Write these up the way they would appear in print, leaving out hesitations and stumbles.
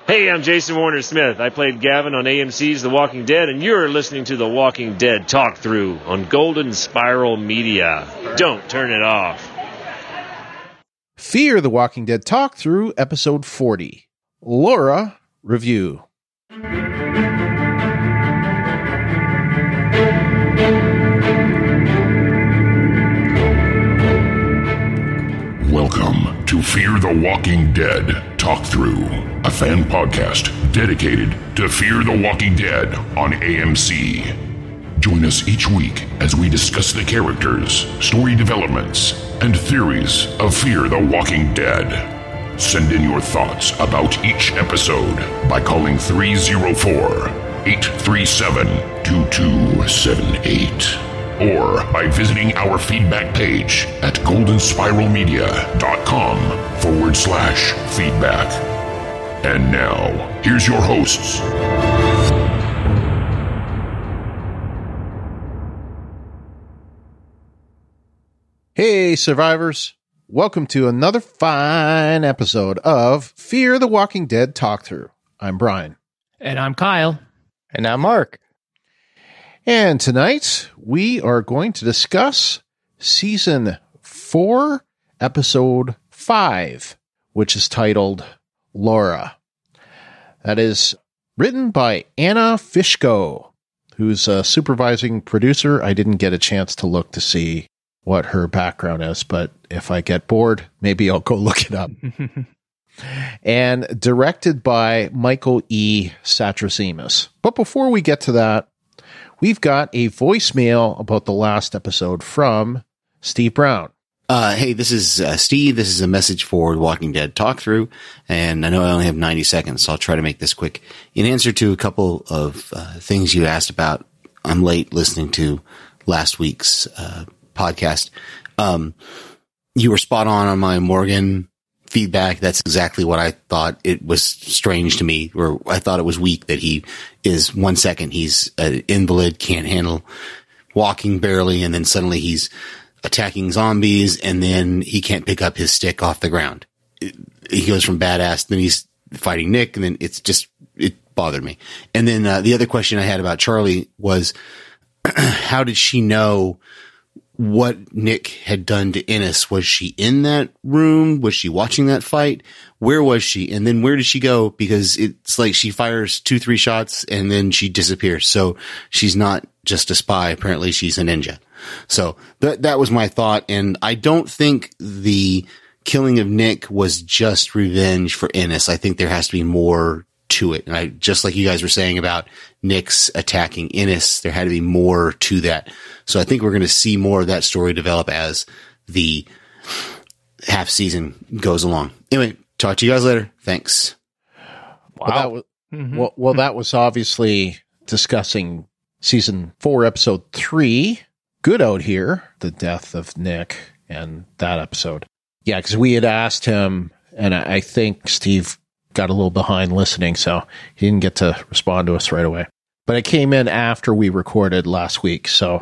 Hey, I'm Jason Warner Smith. I played Gavin on AMC's The Walking Dead, and you're listening to The Walking Dead Talk Through on Golden Spiral Media. Don't turn it off. Fear the Walking Dead Talk Through, Episode 40. Laura Review. Welcome to Fear the Walking Dead Talk Through, a fan podcast dedicated to Fear the Walking Dead on AMC. Join us each week as we discuss the characters, story developments, and theories of Fear the Walking Dead. Send in your thoughts about each episode by calling 304-837-2278 or by visiting our feedback page at goldenspiralmedia.com/feedback. And now, here's your hosts. Hey, survivors. Welcome to another fine episode of Fear the Walking Dead Talk Through. I'm Brian. And I'm Kyle. And I'm Mark. And tonight, we are going to discuss Season 4, Episode 5, which is titled Laura. That is written by Anna Fishko, who's a supervising producer. I didn't get a chance to look to see what her background is, but if I get bored, maybe I'll go look it up. And directed by Michael E. Satrazemis. But before we get to that, we've got a voicemail about the last episode from Steve Brown. Hey, this is Steve. This is a message for The Walking Dead Talk Through, and I know I only have 90 seconds, so I'll try to make this quick. In answer to a couple of things you asked about, I'm late listening to last week's podcast. You were spot on my Morgan feedback. That's exactly what I thought. It was strange to me, or I thought it was weak that he is 1 second he's an invalid, can't handle walking barely, and then suddenly he's attacking zombies, and then he can't pick up his stick off the ground. He goes from badass, then he's fighting Nick, and then it bothered me. And then the other question I had about Charlie was, how did she know what Nick had done to Ennis? Was she in that room? Was she watching that fight? Where was she? And then where did she go? Because it's like she fires 2-3 shots and then she disappears. So she's not just a spy. Apparently she's a ninja. So that was my thought. And I don't think the killing of Nick was just revenge for Ennis. I think there has to be more to it. And just like you guys were saying about Nick's attacking Ennis, there had to be more to that. So I think we're going to see more of that story develop as the half season goes along. Anyway, talk to you guys later. Thanks. Wow. Well, that was obviously discussing Season 4, Episode 3, Good Out Here, the death of Nick, and that episode. Yeah, because we had asked him, and I think Steve got a little behind listening, so he didn't get to respond to us right away. But it came in after we recorded last week, so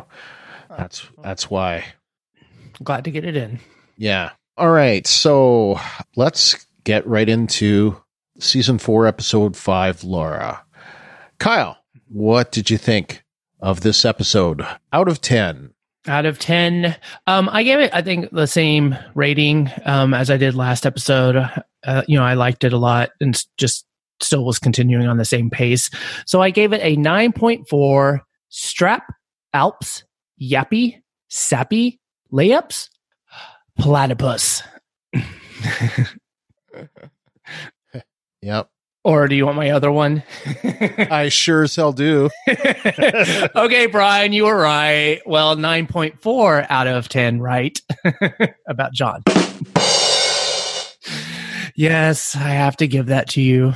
that's why. Glad to get it in. Yeah. All right, so let's get right into Season 4, Episode 5, Laura. Kyle, what did you think of this episode out of 10? Out of 10, I gave it, I think, the same rating as I did last episode. I liked it a lot and just still was continuing on the same pace. So I gave it a 9.4 strap, Alps, yappy, sappy, layups, platypus. Yep. Or do you want my other one? I sure as hell do. Okay, Brian, you were right. Well, 9.4 out of 10, right? About John. Yes, I have to give that to you.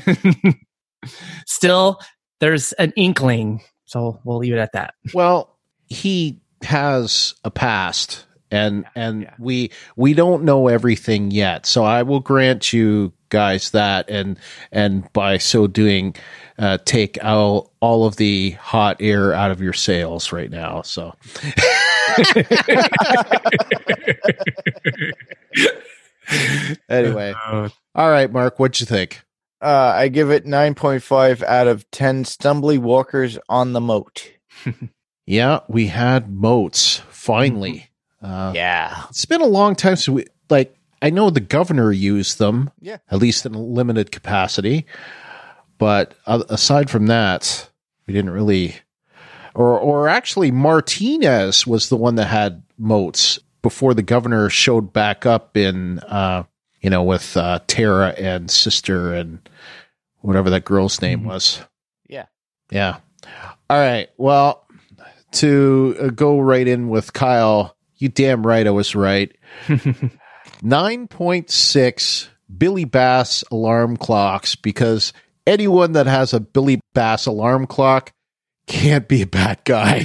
Still, there's an inkling, so we'll leave it at that. Well, he has a past, and we don't know everything yet. So I will grant you guys that, and by so doing, take out all of the hot air out of your sails right now. So. Anyway, all right, Mark, what'd you think? I give it 9.5 out of 10 stumbly walkers on the moat. Yeah, we had moats, finally. Yeah. It's been a long time since I know the governor used them, Yeah. at least in a limited capacity. But aside from that, we didn't really... Or actually, Martinez was the one that had moats before the governor showed back up in, with Tara and Sister and whatever that girl's name was. Yeah. Yeah. All right. Well, to go right in with Kyle, you damn right I was right. 9.6 Billy Bass alarm clocks, because anyone that has a Billy Bass alarm clock can't be a bad guy.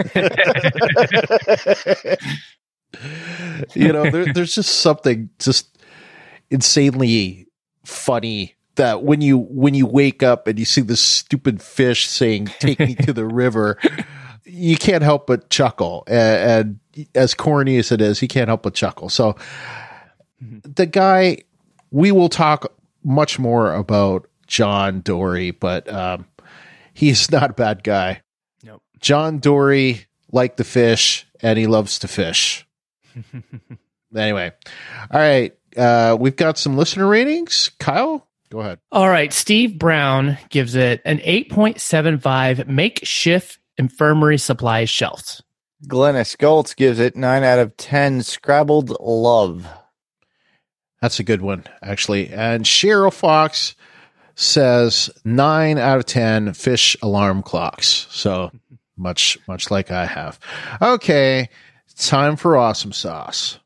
There's just something just insanely funny that when you wake up and you see this stupid fish saying, "Take me to the river," you can't help but chuckle. And as corny as it is, you can't help but chuckle. So the guy, we will talk much more about John Dorie, but he's not a bad guy. Nope. John Dorie liked the fish, and he loves to fish. Anyway. All right. We've got some listener ratings. Kyle, go ahead. All right. Steve Brown gives it an 8.75 makeshift infirmary supplies shelves. Glennis Goltz gives it 9 out of 10 scrabbled love. That's a good one, actually. And Cheryl Fox says 9 out of 10 fish alarm clocks. So much like I have. Okay. Time for Awesome Sauce.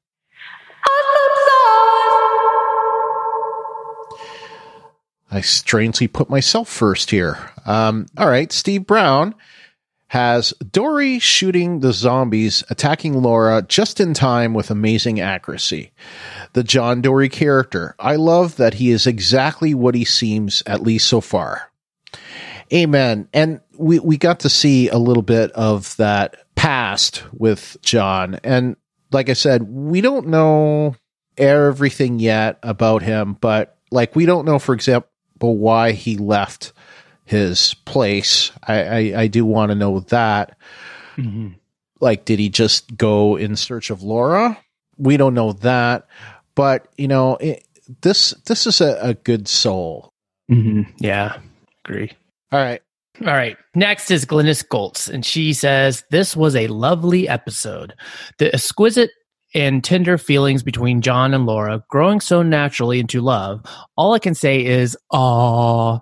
I strangely put myself first here. All right. Steve Brown has Dorie shooting the zombies, attacking Laura just in time with amazing accuracy. The John Dorie character. I love that he is exactly what he seems, at least so far. Amen. And we got to see a little bit of that past with John. And like I said, we don't know everything yet about him, but we don't know, for example, why he left his place. I do want to know that. Mm-hmm. Did he just go in search of Laura? We don't know that, but this is a good soul. Mm-hmm. Yeah, agree. All right. Next is Glennis Goltz, and she says, this was a lovely episode. The exquisite and tender feelings between John and Laura growing so naturally into love. All I can say is, aww.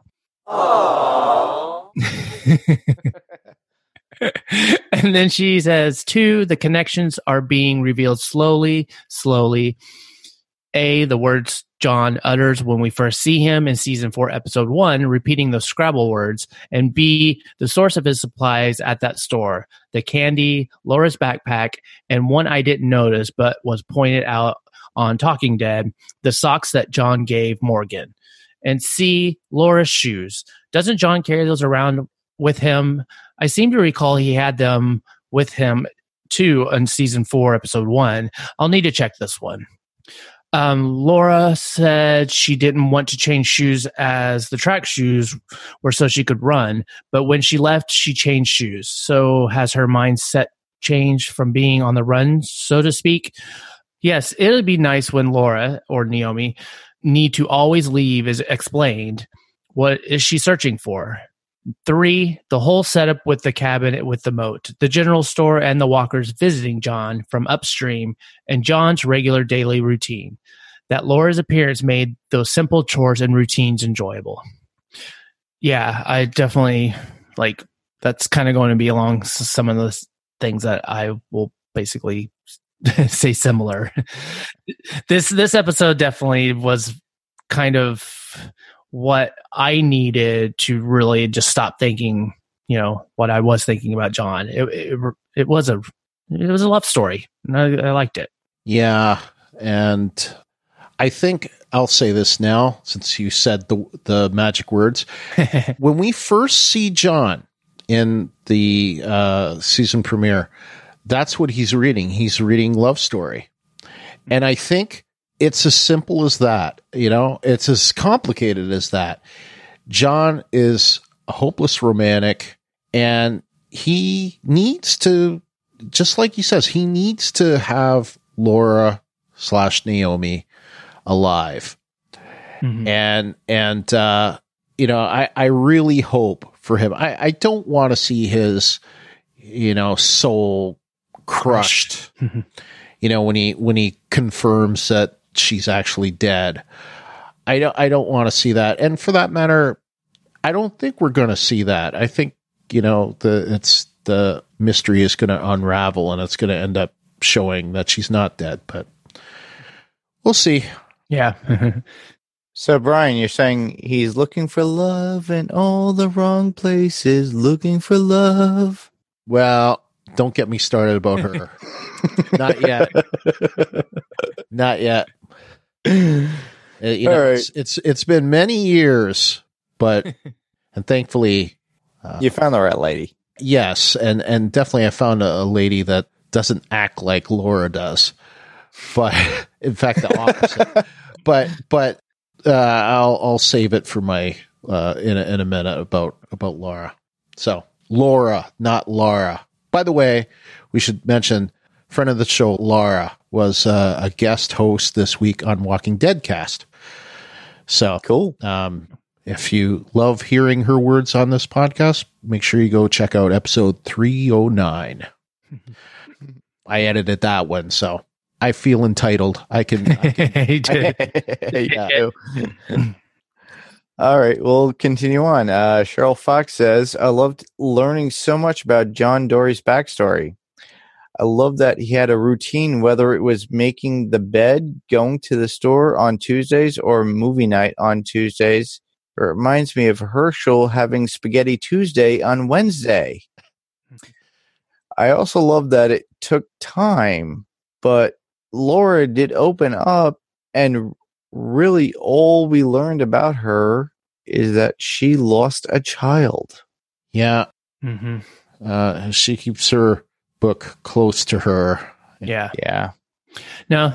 And then she says, 2, the connections are being revealed slowly. A, the words John utters when we first see him in season 4, episode 1, repeating those Scrabble words, and B, the source of his supplies at that store, the candy, Laura's backpack, and one I didn't notice but was pointed out on Talking Dead, the socks that John gave Morgan. And C, Laura's shoes. Doesn't John carry those around with him? I seem to recall he had them with him too in season 4, episode 1. I'll need to check this one. Laura said she didn't want to change shoes as the track shoes were so she could run, but when she left, she changed shoes. So has her mindset changed from being on the run, so to speak? Yes, it would be nice when Laura or Naomi need to always leave is explained. What is she searching for? 3, the whole setup with the cabin with the moat, the general store, and the walkers visiting John from upstream, and John's regular daily routine. That Laura's appearance made those simple chores and routines enjoyable. Yeah, I definitely that's kind of going to be along some of the things that I will basically say similar. This episode definitely was kind of what I needed to really just stop thinking, what I was thinking about John. It was a love story, and I liked it. Yeah, and I think I'll say this now, since you said the magic words. When we first see John in the season premiere, that's what he's reading. He's reading love story, and I think it's as simple as that. It's as complicated as that. John is a hopeless romantic, and he needs to, just like he says, he needs to have Laura / Naomi alive. Mm-hmm. And I really hope for him. I don't want to see his, soul crushed. Mm-hmm. When he confirms that she's actually dead. I don't want to see that. And for that matter, I don't think we're going to see that. I think, the mystery is going to unravel, and it's going to end up showing that she's not dead, but we'll see. Yeah. So, Brian, you're saying he's looking for love in all the wrong places, looking for love. Well, don't get me started about her. Not yet. Not yet. Right. It's been many years, and thankfully, you found the right lady. Yes, and definitely I found a lady that doesn't act like Laura does, but in fact the opposite. but I'll save it for my in a minute about Laura. So Laura, not Laura. By the way, we should mention friend of the show Laura was a guest host this week on Walking Dead Cast. So cool. If you love hearing her words on this podcast, make sure you go check out episode 309. I edited that one, so I feel entitled. I can He did. Yeah. All right, we'll continue on. Cheryl Fox says, I loved learning so much about John Dory's backstory. I love that he had a routine, whether it was making the bed, going to the store on Tuesdays, or movie night on Tuesdays. It reminds me of Herschel having Spaghetti Tuesday on Wednesday. I also love that it took time, but Laura did open up, and really all we learned about is that she lost a child. Yeah. Mm-hmm. She keeps her book close to her. Yeah. No,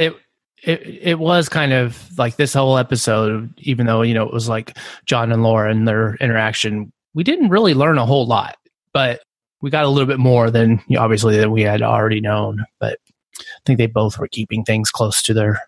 it was kind of like this whole episode, even though, it was like John and Laura and their interaction, we didn't really learn a whole lot, but we got a little bit more than obviously that we had already known. But I think they both were keeping things close to their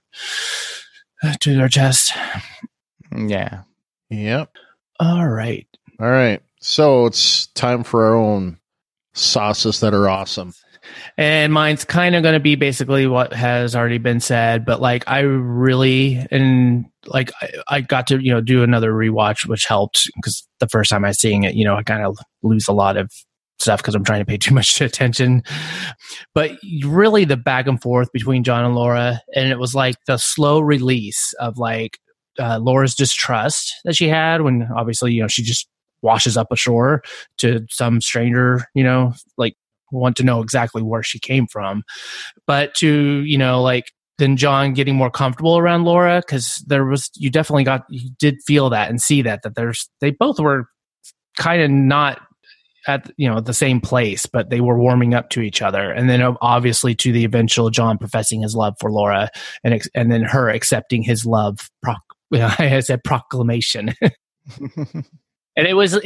chest. Yeah. Yep. All right. So it's time for our own sauces that are awesome. And mine's kind of going to be basically what has already been said, but like I really, and like I got to, do another rewatch, which helped because the first time I was seeing it, I kind of lose a lot of stuff because I'm trying to pay too much attention. But really the back and forth between John and Laura, and it was like the slow release of like Laura's distrust that she had when obviously, she just washes up ashore to some stranger, like want to know exactly where she came from. But to, like then John getting more comfortable around Laura, because you did feel that and see that they both were kind of not at the same place, but they were warming up to each other. And then obviously to the eventual John professing his love for Laura and then her accepting his love. I said proclamation. And it was,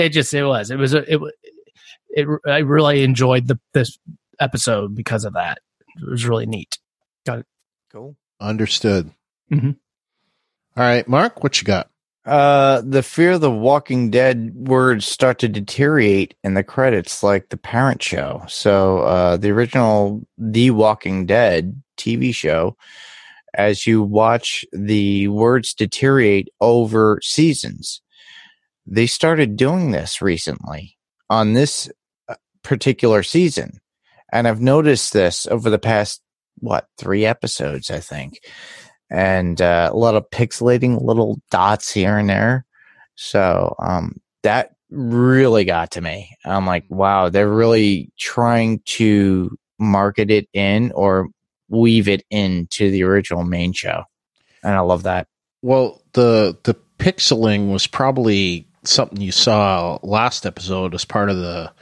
I really enjoyed this episode because of that. It was really neat. Got it. Cool. Understood. Mm-hmm. All right, Mark, what you got? The Fear the Walking Dead words start to deteriorate in the credits like the parent show. So the original The Walking Dead TV show, as you watch the words deteriorate over seasons, they started doing this recently on this particular season. And I've noticed this over the past, 3 episodes, I think. And a lot of pixelating little dots here and there. So that really got to me. I'm like, wow, they're really trying to market it in or weave it into the original main show. And I love that. Well, the pixeling was probably something you saw last episode as part of the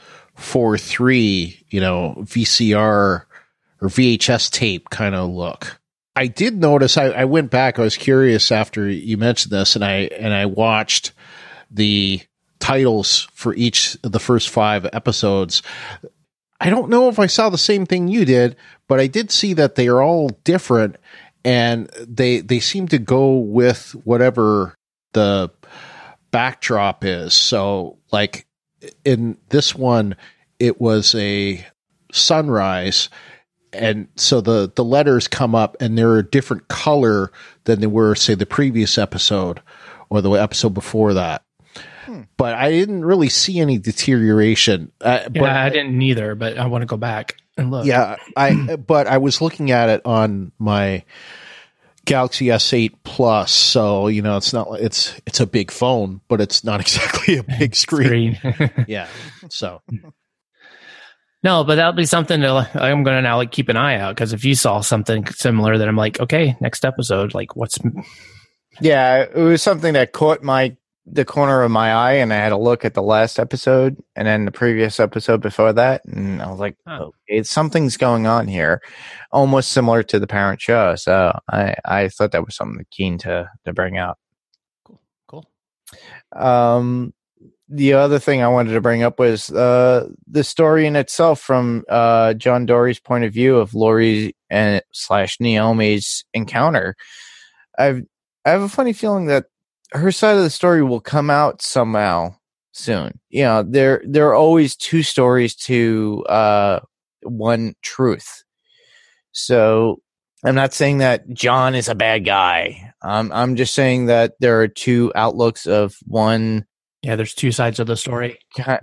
4:3, VCR or VHS tape kind of look. I did notice, I went back, I was curious after you mentioned this, and I watched the titles for each of the first 5 episodes. I don't know if I saw the same thing you did, but I did see that they are all different, and they seem to go with whatever the backdrop is. So, like, in this one, it was a sunrise, and so the letters come up and they're a different color than they were, say, the previous episode or the episode before that. But I didn't really see any deterioration. But I didn't either, but I want to go back and look. Yeah, but I was looking at it on my Galaxy S8 Plus, so it's not like it's a big phone, but it's not exactly a big screen. Yeah, so. No, but that'll be something I'm going to now keep an eye out, because if you saw something similar, then I'm like, okay, next episode, like what's? Yeah, it was something that caught the corner of my eye, and I had a look at the last episode and then the previous episode before that, and I was like, okay, something's going on here, almost similar to the parent show. So I thought that was something keen to bring out. Cool. The other thing I wanted to bring up was the story in itself from John Dory's point of view of Lori and / Naomi's encounter. I have a funny feeling that her side of the story will come out somehow soon. There are always 2 stories to one truth. So I'm not saying that John is a bad guy. I'm just saying that there are 2 outlooks of one. Yeah, there's 2 sides of the story.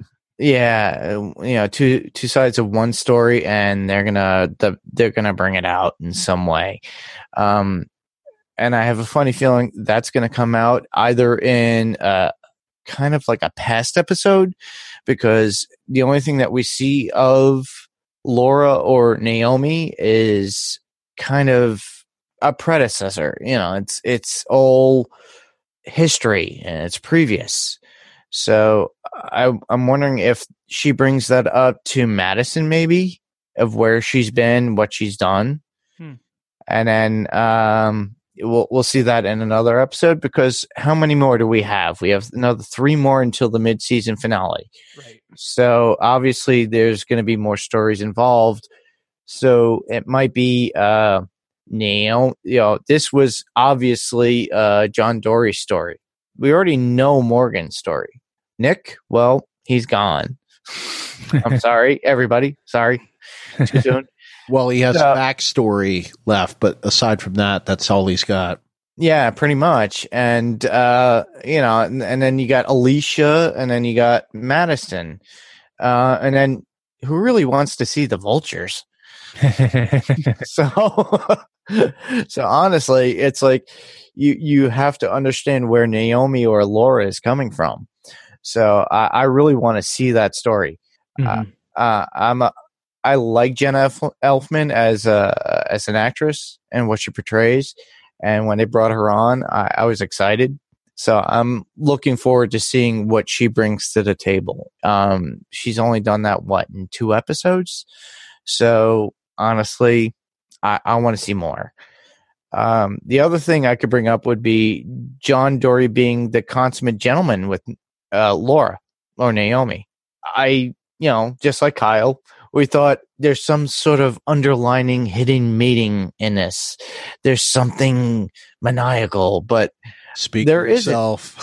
Yeah, two sides of one story, and they're gonna bring it out in some way. And I have a funny feeling that's gonna come out either in kind of like a past episode, because the only thing that we see of Laura or Naomi is kind of a predecessor. It's all history and it's previous. So I'm wondering if she brings that up to Madison, maybe, of where she's been, what she's done. And then we'll see that in another episode, because how many more do we have? We have another 3 more until the mid-season finale. Right. So obviously there's going to be more stories involved. So it might be Naomi. This was obviously John Dory's story. We already know Morgan's story. Nick, well, he's gone. I'm sorry, everybody. Sorry. Too soon. Well, he has backstory left, but aside from that, that's all he's got. Yeah, pretty much. And, and then you got Alicia, and then you got Madison. And then who really wants to see the vultures? So honestly, it's like you have to understand where Naomi or Laura is coming from. So I really want to see that story. Mm-hmm. I like Jenna Elfman as an actress and what she portrays. And when they brought her on, I was excited. So I'm looking forward to seeing what she brings to the table. She's only done that, in 2 episodes? So honestly, I want to see more. The other thing I could bring up would be John Dory being the consummate gentleman with Laura or Naomi. Just like Kyle, we thought there's some sort of underlining hidden meaning in this. There's something maniacal, but Speak there for yourself.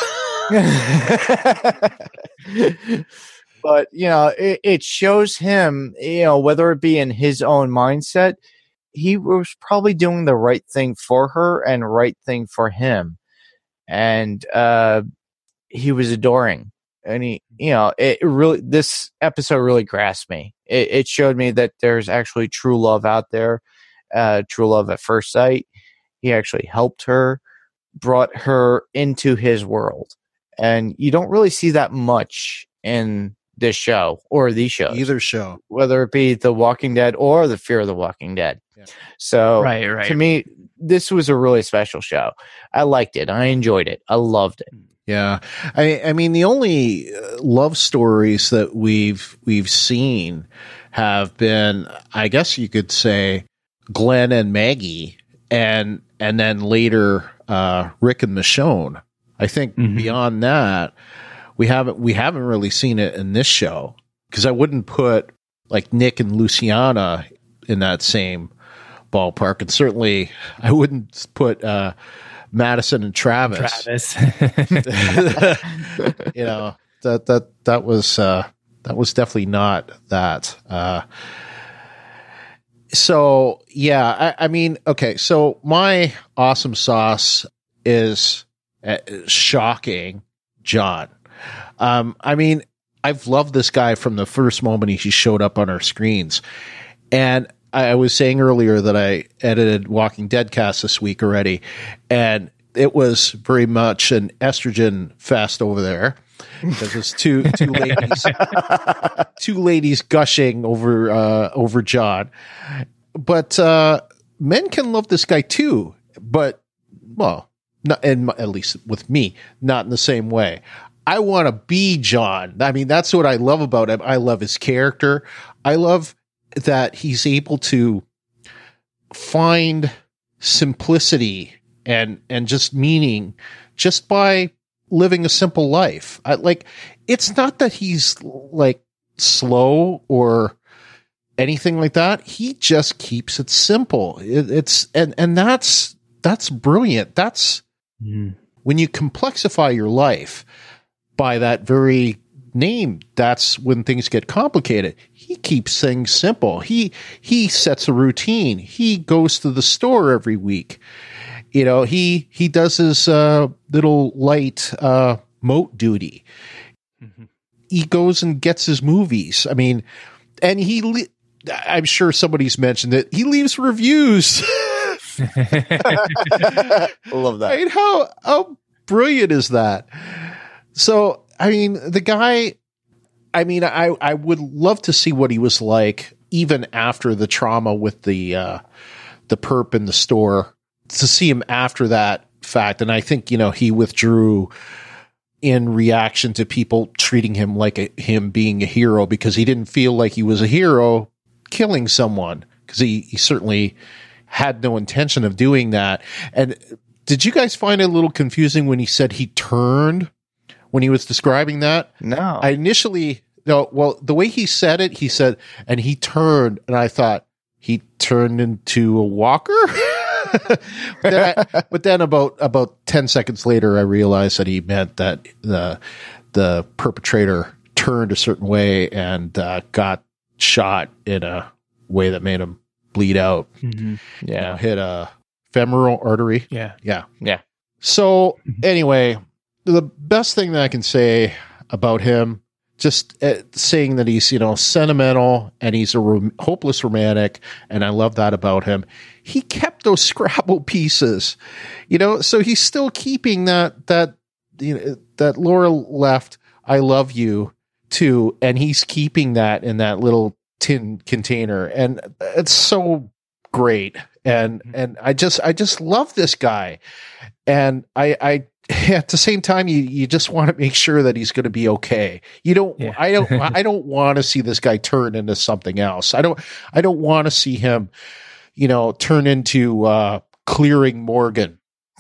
But, it shows him, whether it be in his own mindset, he was probably doing the right thing for her and right thing for him. And he was adoring. And this episode really grasped me. It showed me that there's actually true love out there, true love at first sight. He actually helped her, brought her into his world. And you don't really see that much in this show or these shows. Either show. Whether it be The Walking Dead or The Fear of the Walking Dead. Yeah. So right. To me, this was a really special show. I liked it. I enjoyed it. I loved it. Yeah. I mean, the only love stories that we've seen have been, I guess you could say, Glenn and Maggie. and then later Rick and Michonne. I think beyond that, we haven't really seen it in this show, because I wouldn't put like Nick and Luciana in that same ballpark, and certainly I wouldn't put Madison and Travis. You know, that was definitely not that. So yeah, I mean, okay. So my awesome sauce is shocking John. I mean, I've loved this guy from the first moment he showed up on our screens, and I was saying earlier that I edited Walking Dead cast this week already, and it was very much an estrogen fest over there, because it's two ladies gushing over John. But men can love this guy too, but well, not at least with me, not in the same way. I want to be John. I mean, that's what I love about him. I love his character. I love that he's able to find simplicity and just meaning just by living a simple life. It's not that he's like slow or anything like that. He just keeps it simple. And that's brilliant. That's when you complexify your life by that very name, that's when things get complicated. He keeps things simple. He sets a routine. He goes to the store every week. You know, he does his little light moat duty. He goes and gets his movies. I mean, and I'm sure somebody's mentioned it. He leaves reviews. I love that. Right? How brilliant is that? So, I mean, the guy, I mean, I would love to see what he was like even after the trauma with the perp in the store, to see him after that fact. And I think, you know, he withdrew in reaction to people treating him like him being a hero, because he didn't feel like he was a hero killing someone, because he certainly had no intention of doing that. And did you guys find it a little confusing when he said he turned when he was describing that? No. Well, the way he said it, he said, and he turned, and I thought, he turned into a walker? But then about 10 seconds later, I realized that he meant that the perpetrator turned a certain way and got shot in a way that made him bleed out. Mm-hmm. Yeah. You know, hit a femoral artery. Yeah. Yeah. So anyway, the best thing that I can say about him, just saying that he's, you know, sentimental and he's a hopeless romantic, and I love that about him. He kept those Scrabble pieces, you know, so he's still keeping that you know, that Laura left "I love you" too, and he's keeping that in that little tin container, and it's so great. And I just love this guy, and I at the same time, you just want to make sure that he's going to be okay. You don't, yeah. I don't want to see this guy turn into something else. I don't want to see him, you know, turn into, Clearing Morgan,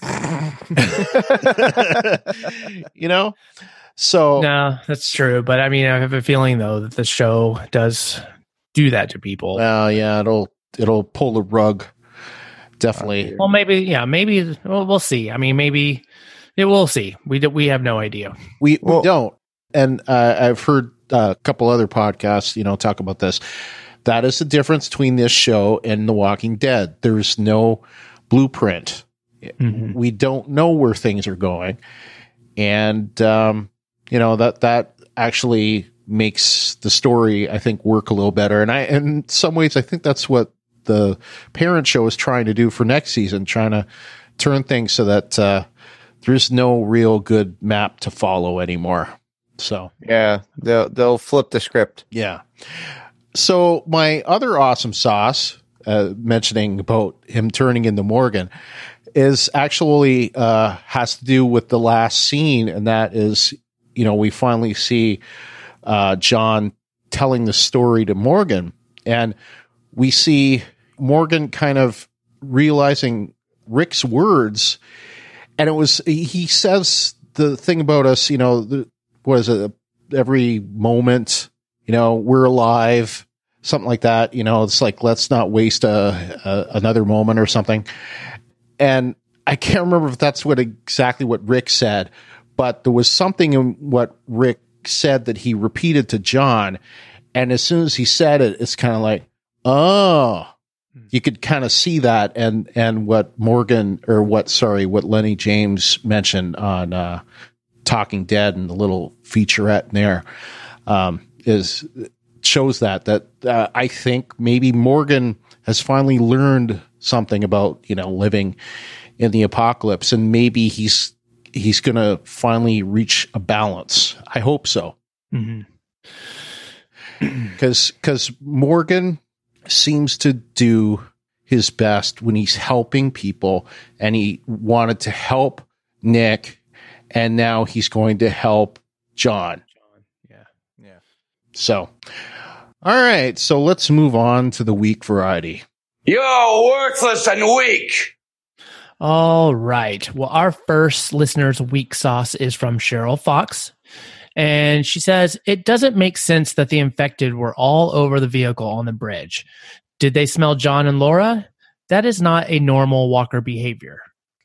you know? So no, that's true. But I mean, I have a feeling though that the show does do that to people. Well, yeah, it'll pull the rug. Definitely. Well, maybe we'll see. I mean, maybe. Yeah, we'll see. We have no idea. We don't. And I've heard a couple other podcasts, you know, talk about this. That is the difference between this show and The Walking Dead. There's no blueprint. Mm-hmm. We don't know where things are going. And, you know, that actually makes the story, I think, work a little better. And in some ways, I think that's what the parent show is trying to do for next season, trying to turn things so that, there's no real good map to follow anymore. So yeah, they'll flip the script. Yeah. So my other awesome sauce, mentioning about him turning into Morgan, is actually has to do with the last scene, and that is, you know, we finally see John telling the story to Morgan, and we see Morgan kind of realizing Rick's words, and he says the thing about us, what is it? Every moment, we're alive, something like that. It's like, let's not waste another moment or something. And I can't remember if that's exactly what Rick said, but there was something in what Rick said that he repeated to John. And as soon as he said it, it's kind of like, oh, you could kind of see that. And what what Lenny James mentioned on Talking Dead and the little featurette in there shows that I think maybe Morgan has finally learned something about, living in the apocalypse, and maybe he's going to finally reach a balance. I hope so. Because Morgan seems to do his best when he's helping people, and he wanted to help Nick, and now he's going to help John. Yeah. So, all right. So let's move on to the weak variety. You're worthless and weak. All right. Well, our first listener's weak sauce is from Cheryl Fox. And she says, it doesn't make sense that the infected were all over the vehicle on the bridge. Did they smell John and Laura? That is not a normal Walker behavior.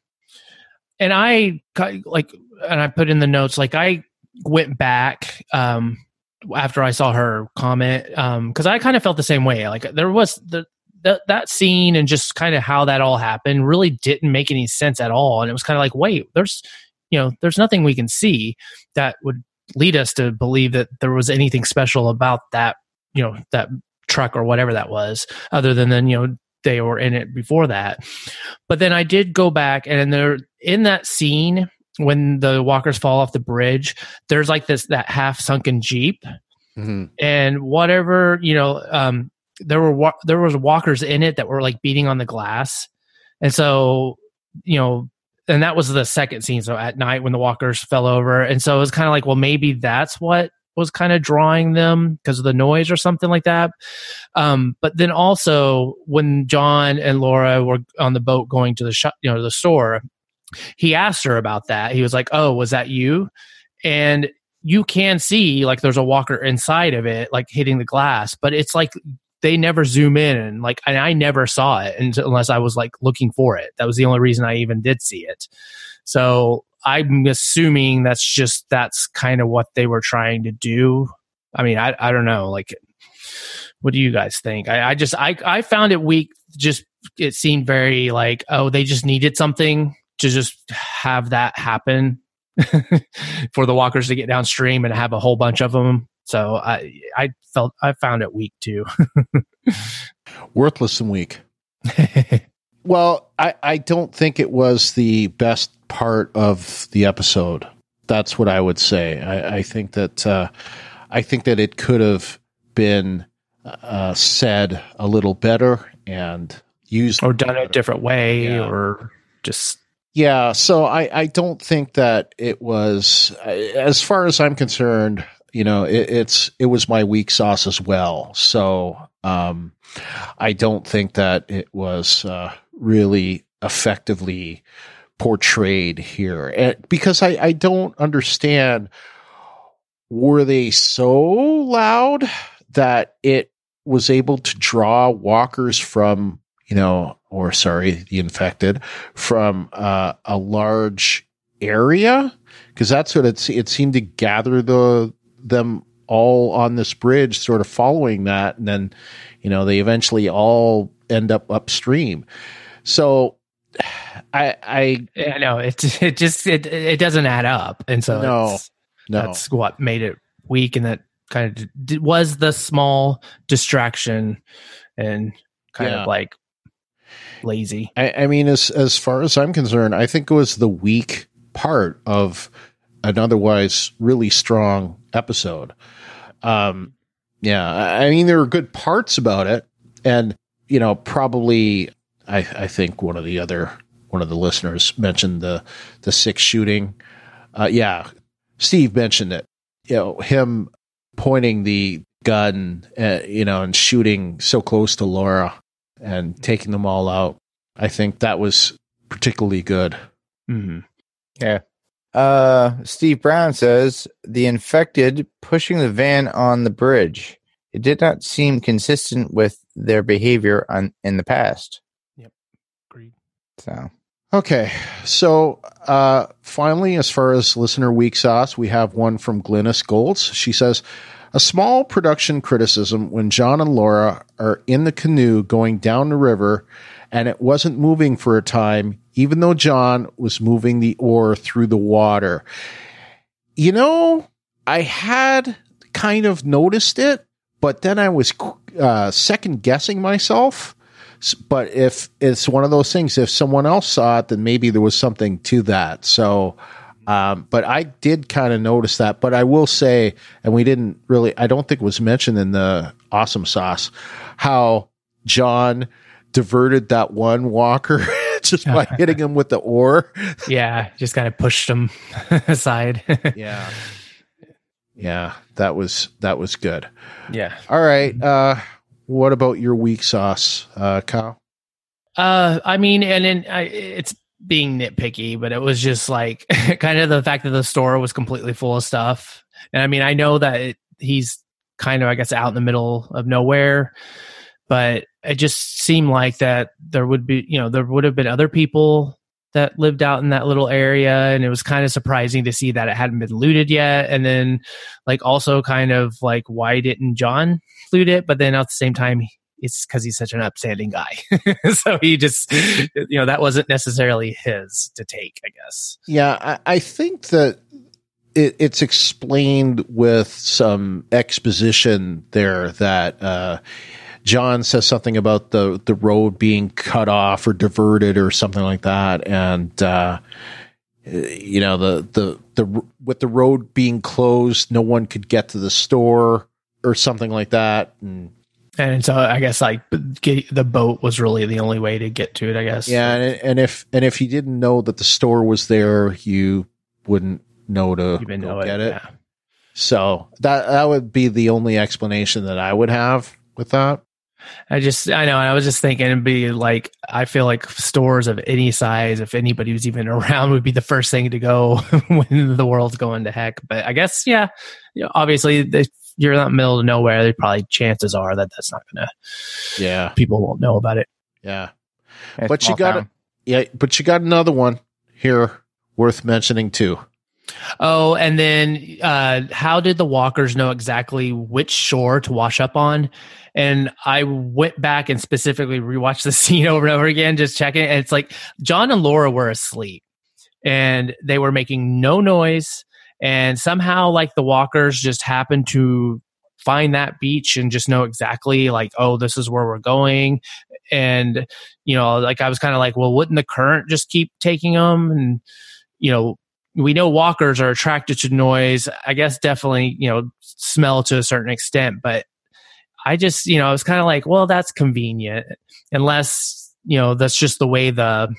And I put in the notes, I went back after I saw her comment, because I kind of felt the same way. There was that scene and just kind of how that all happened really didn't make any sense at all. And it was kind of like, wait, there's nothing we can see that would lead us to believe that there was anything special about that, that truck or whatever that was, other than they were in it before that. But then I did go back, and there in that scene when the walkers fall off the bridge, there's that half sunken Jeep, and whatever, there was walkers in it that were beating on the glass. And so, and that was the second scene. So at night when the walkers fell over. And so it was kind of like, well, maybe that's what was kind of drawing them because of the noise or something like that. But then also when John and Laura were on the boat going to the shop, the store, he asked her about that. He was like, oh, was that you? And you can see there's a walker inside of it, hitting the glass, but it's they never zoom in, and I never saw it unless I was looking for it. That was the only reason I even did see it. So I'm assuming that's kind of what they were trying to do. I mean, I don't know. What do you guys think? I found it weak. Just, it seemed very they just needed something to just have that happen for the walkers to get downstream and have a whole bunch of them. So I found it weak too. Worthless and weak. Well, I don't think it was the best part of the episode. That's what I would say. I think that it could have been said a little better and used or done a different way, or just. Yeah. So I don't think that it was, as far as I'm concerned, it was my weak sauce as well. So, I don't think that it was, really effectively portrayed here, because I don't understand, were they so loud that it was able to draw walkers from, the infected from, a large area? Cause that's what it seemed to gather them all on this bridge, sort of following that. And then, they eventually all end up upstream. So I know it doesn't add up. And so that's what made it weak. And that kind of was the small distraction and kind of lazy. I mean, as far as I'm concerned, I think it was the weak part of an otherwise really strong episode. I mean, there were good parts about it, and probably I think one of the listeners mentioned the 6 shooting. Steve mentioned it. Him pointing the gun, and shooting so close to Laura and taking them all out. I think that was particularly good. Mm-hmm. Yeah. Steve Brown says the infected pushing the van on the bridge. It did not seem consistent with their behavior in the past. Yep. Agreed. So Okay, so finally, as far as listener week sauce, we have one from Glynis Golds. She says, a small production criticism when John and Laura are in the canoe going down the river and it wasn't moving for a time, even though John was moving the oar through the water. You know, I had kind of noticed it, but then I was second guessing myself. But if it's one of those things, if someone else saw it, then maybe there was something to that. So, but I did kind of notice that. But I will say, and we didn't really, I don't think it was mentioned in the Awesome Sauce, how John diverted that one walker just by hitting him with the oar. Yeah, just kind of pushed him aside. Yeah. Yeah, that was good. Yeah. All right. What about your weak sauce, Kyle? I mean, and then it's being nitpicky, but it was just like kind of the fact that the store was completely full of stuff. And I mean, I know that he's kind of, I guess, out in the middle of nowhere, but it just seemed like that there would have been other people that lived out in that little area. And it was kind of surprising to see that it hadn't been looted yet. And then like also kind of like, why didn't John loot it? But then at the same time, it's because he's such an upstanding guy. So he just, that wasn't necessarily his to take, I guess. Yeah, I think that it's explained with some exposition there that John says something about the road being cut off or diverted or something like that, and the with the road being closed, no one could get to the store or something like that, and so I guess like the boat was really the only way to get to it, I guess. Yeah, and if you didn't know that the store was there, you wouldn't know to go get it. Yeah. So that would be the only explanation that I would have with that. I know. I was just thinking it'd be like, I feel like stores of any size, if anybody was even around, would be the first thing to go when the world's going to heck. But I guess, yeah, obviously you're not in the middle of nowhere. There probably chances are that that's not going to, people won't know about it. Yeah. But you got another one here worth mentioning too. Oh, and then how did the walkers know exactly which shore to wash up on? And I went back and specifically rewatched the scene over and over again, just checking. And it's like John and Laura were asleep and they were making no noise. And somehow like the walkers just happened to find that beach and just know exactly like, oh, this is where we're going. And, like I was kind of like, well, wouldn't the current just keep taking them? And, we know walkers are attracted to noise. I guess definitely, smell to a certain extent, but I just, I was kind of like, well, that's convenient unless, that's just the way the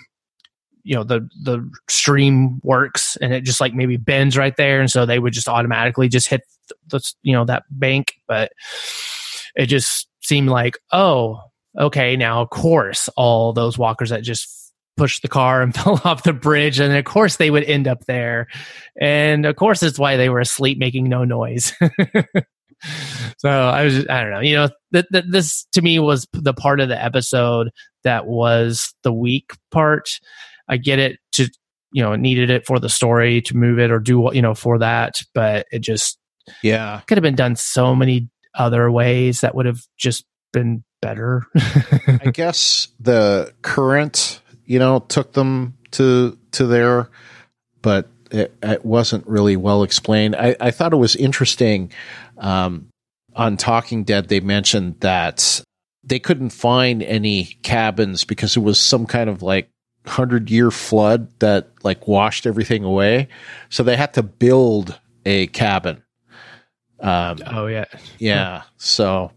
stream works and it just like maybe bends right there. And so they would just automatically just hit that bank. But it just seemed like, oh, okay. Now, of course, all those walkers that just pushed the car and fell off the bridge, and of course they would end up there, and of course that's why they were asleep making no noise. So I don't know, this to me was the part of the episode that was the weak part. I get it to needed it for the story to move it or do for that, but it just could have been done so many other ways that would have just been better. I guess the current took them to there, but it wasn't really well explained. I thought it was interesting. On Talking Dead, they mentioned that they couldn't find any cabins because it was some kind of like 100-year flood that like washed everything away. So they had to build a cabin. Yeah. So,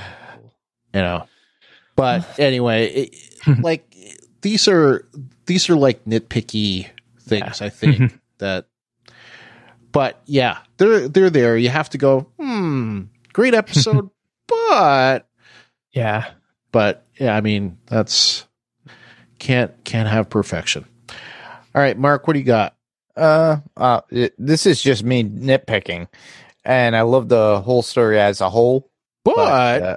but anyway, like, These are like nitpicky things, I think that, but yeah, they're there. You have to go, great episode, but I mean, that's Can't have perfection. All right, Mark, what do you got? This is just me nitpicking, and I love the whole story as a whole. But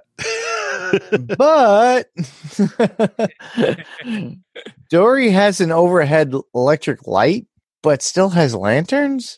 Dory has an overhead electric light, but still has lanterns.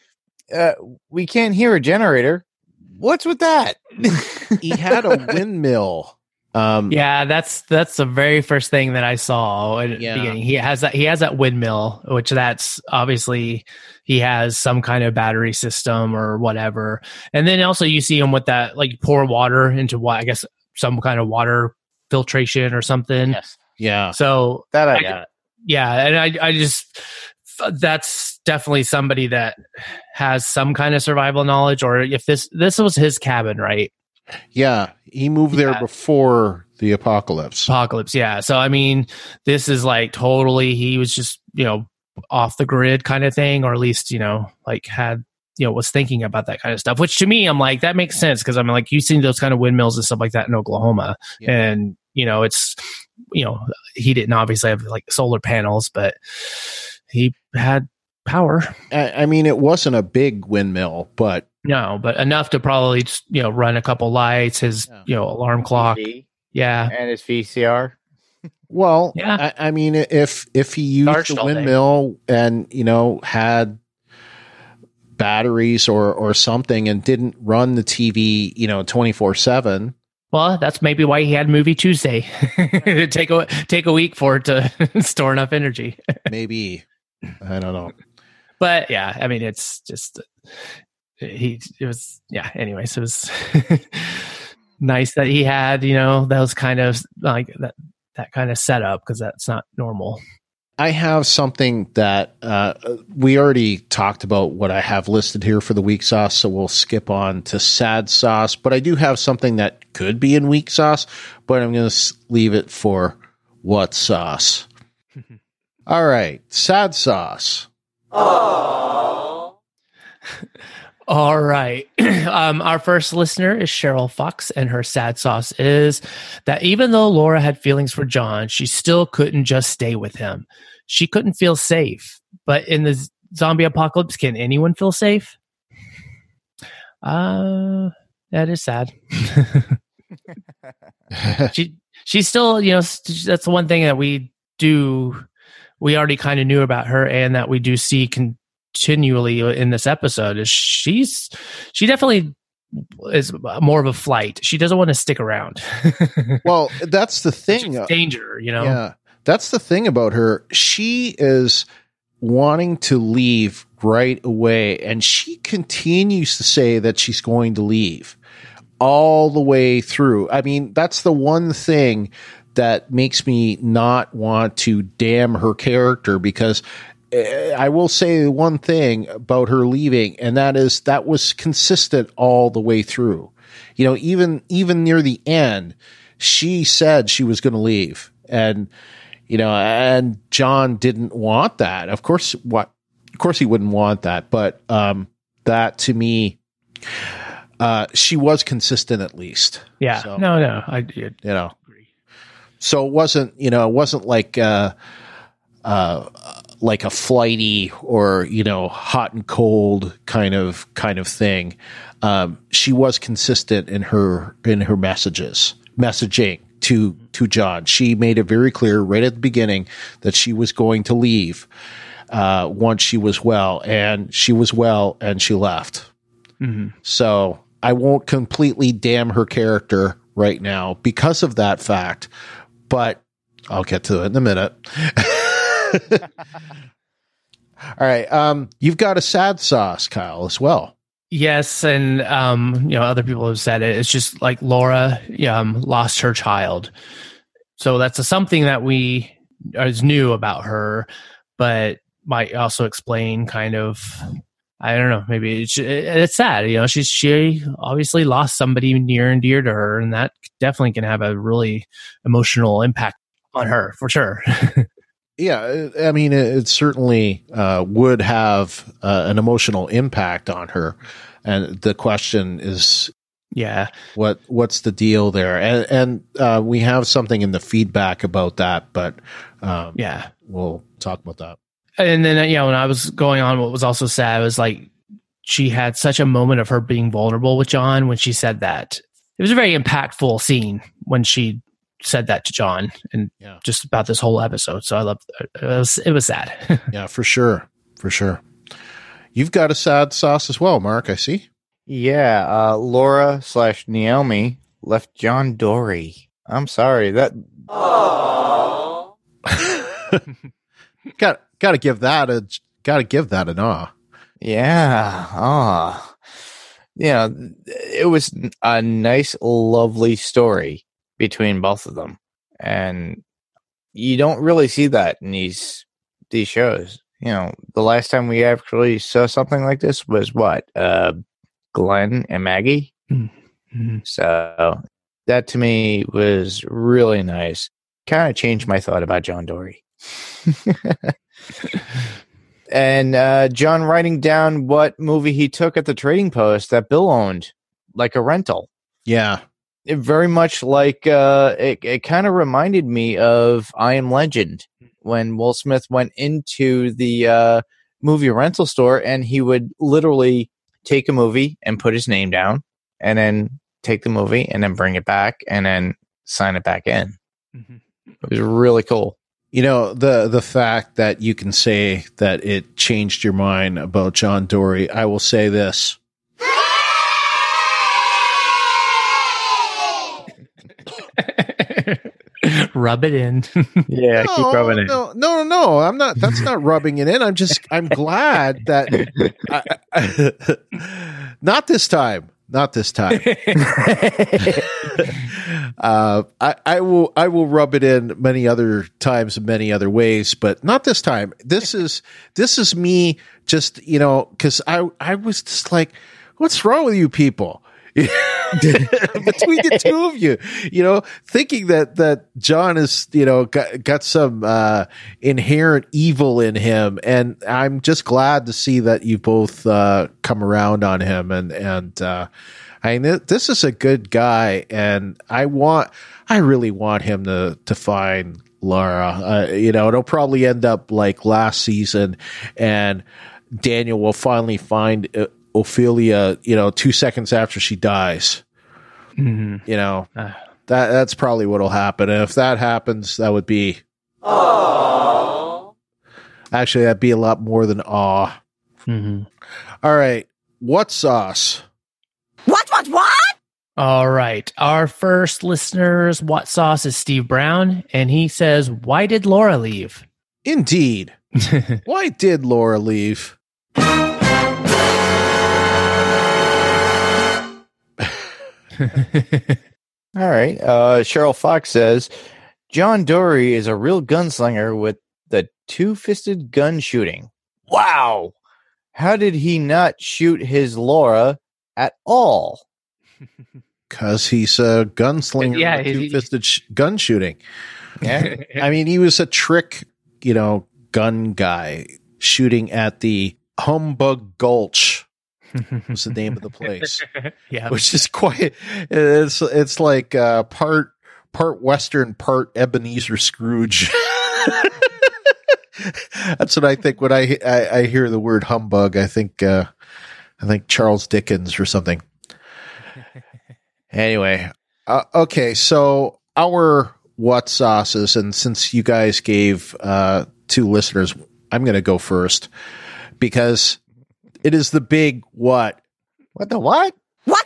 We can't hear a generator. What's with that? he had a windmill. Yeah, that's the very first thing that I saw at the beginning. He has that windmill, which that's obviously he has some kind of battery system or whatever. And then also you see him with that, like, pour water into what I guess some kind of water filtration or something. Yes. Yeah. So that I got. Yeah, and I just that's definitely somebody that has some kind of survival knowledge, or if this was his cabin, right? Yeah, he moved there before the apocalypse. Yeah. So, I mean, this is like totally, he was just, off the grid kind of thing, or at least, like had, was thinking about that kind of stuff, which to me, I'm like, that makes sense. Cause I'm like, you've seen those kind of windmills and stuff like that in Oklahoma. Yeah. And, it's, he didn't obviously have like solar panels, but he had power. I mean, it wasn't a big windmill, but. No, but enough to probably just, run a couple lights, his, alarm clock. Yeah. And his VCR. Well, yeah. I mean, if he used the windmill and, had batteries or something and didn't run the TV, 24/7. Well, that's maybe why he had Movie Tuesday. take a week for it to store enough energy. Maybe. I don't know. But yeah, I mean, it's just... anyways, it was nice that he had, those kind of like that kind of setup, because that's not normal. I have something that we already talked about what I have listed here for the weak sauce, so we'll skip on to sad sauce, but I do have something that could be in weak sauce, but I'm going to leave it for what sauce. All right, sad sauce. Aww. All right. Our first listener is Cheryl Fox, and her sad sauce is that even though Laura had feelings for John, she still couldn't just stay with him. She couldn't feel safe. But in the zombie apocalypse, can anyone feel safe? That is sad. She's still, that's the one thing that we already kind of knew about her, and that we do see continually in this episode is she definitely is more of a flight. She doesn't want to stick around. Well, that's the thing. It's danger, Yeah, that's the thing about her. She is wanting to leave right away, and she continues to say that she's going to leave all the way through. I mean, that's the one thing that makes me not want to damn her character, because I will say one thing about her leaving, and that is that was consistent all the way through. Even near the end, she said she was going to leave, and and John didn't want that. Of course he wouldn't want that, but that to me, she was consistent at least. Yeah. So, no, I did. Agree. So it wasn't like a flighty or, hot and cold kind of thing. She was consistent in her messaging to John. She made it very clear right at the beginning that she was going to leave once she was well, and she was well and she left. Mm-hmm. So I won't completely damn her character right now because of that fact, but I'll get to it in a minute. All right. You've got a sad sauce, Kyle, as well. Yes. And, other people have said it. It's just like Laura lost her child. So that's something that is new about her, but might also explain kind of, I don't know, maybe it's sad. She obviously lost somebody near and dear to her, and that definitely can have a really emotional impact on her for sure. Yeah, I mean, it certainly would have an emotional impact on her. And the question is, Yeah. What's the deal there? And we have something in the feedback about that, but Yeah. we'll talk about that. And then, when I was going on, what was also sad was like she had such a moment of her being vulnerable with John when she said that. It was a very impactful scene when she said that to John, and just about this whole episode. So I loved it. It was sad. Yeah, for sure. For sure. You've got a sad sauce as well, Mark, I see. Yeah, Laura/Naomi left John Dory. I'm sorry. That Got to give that an awe. Yeah. It was a nice, lovely story between both of them. And you don't really see that in these shows. The last time we actually saw something like this was what? Glenn and Maggie. Mm-hmm. So that to me was really nice. Kind of changed my thought about John Dory. And John writing down what movie he took at the Trading Post that Bill owned, like a rental. Yeah. It very much like it kind of reminded me of I Am Legend, when Will Smith went into the movie rental store and he would literally take a movie and put his name down, and then take the movie and then bring it back and then sign it back in. Mm-hmm. It was really cool. The fact that you can say that it changed your mind about John Dory, I will say this. Rub it in. Yeah, keep rubbing it. No. I'm not. That's not rubbing it in. I'm glad that. Not this time. Not this time. I will rub it in many other times in many other ways, but not this time. This is me just, because I was just like, what's wrong with you people? Between the two of you, thinking that John is, got some inherent evil in him, and I'm just glad to see that you both come around on him, and this is a good guy, and I really want him to find Laura. It'll probably end up like last season, and Daniel will finally find Ophelia, 2 seconds after she dies. Mm-hmm. That's probably what'll happen. And if that happens, that would be actually, that'd be a lot more than awe. Mm-hmm. All right. What sauce? What? All right. Our first listener's what sauce is Steve Brown, and he says, why did Laura leave? Indeed. Why did Laura leave? All right. Cheryl Fox says, John Dory is a real gunslinger with the two-fisted gun shooting. Wow. How did he not shoot his Laura at all? Because he's a gunslinger with two-fisted gun shooting. Yeah. I mean, he was a trick, gun guy shooting at the Humbug Gulch. Was the name of the place. Yeah, which is quite. It's like part Western, part Ebenezer Scrooge. That's what I think when I hear the word humbug. I think Charles Dickens or something. Anyway, okay. So our what sauces, and since you guys gave 2 listeners, I'm going to go first because it is the big what. What the what? What?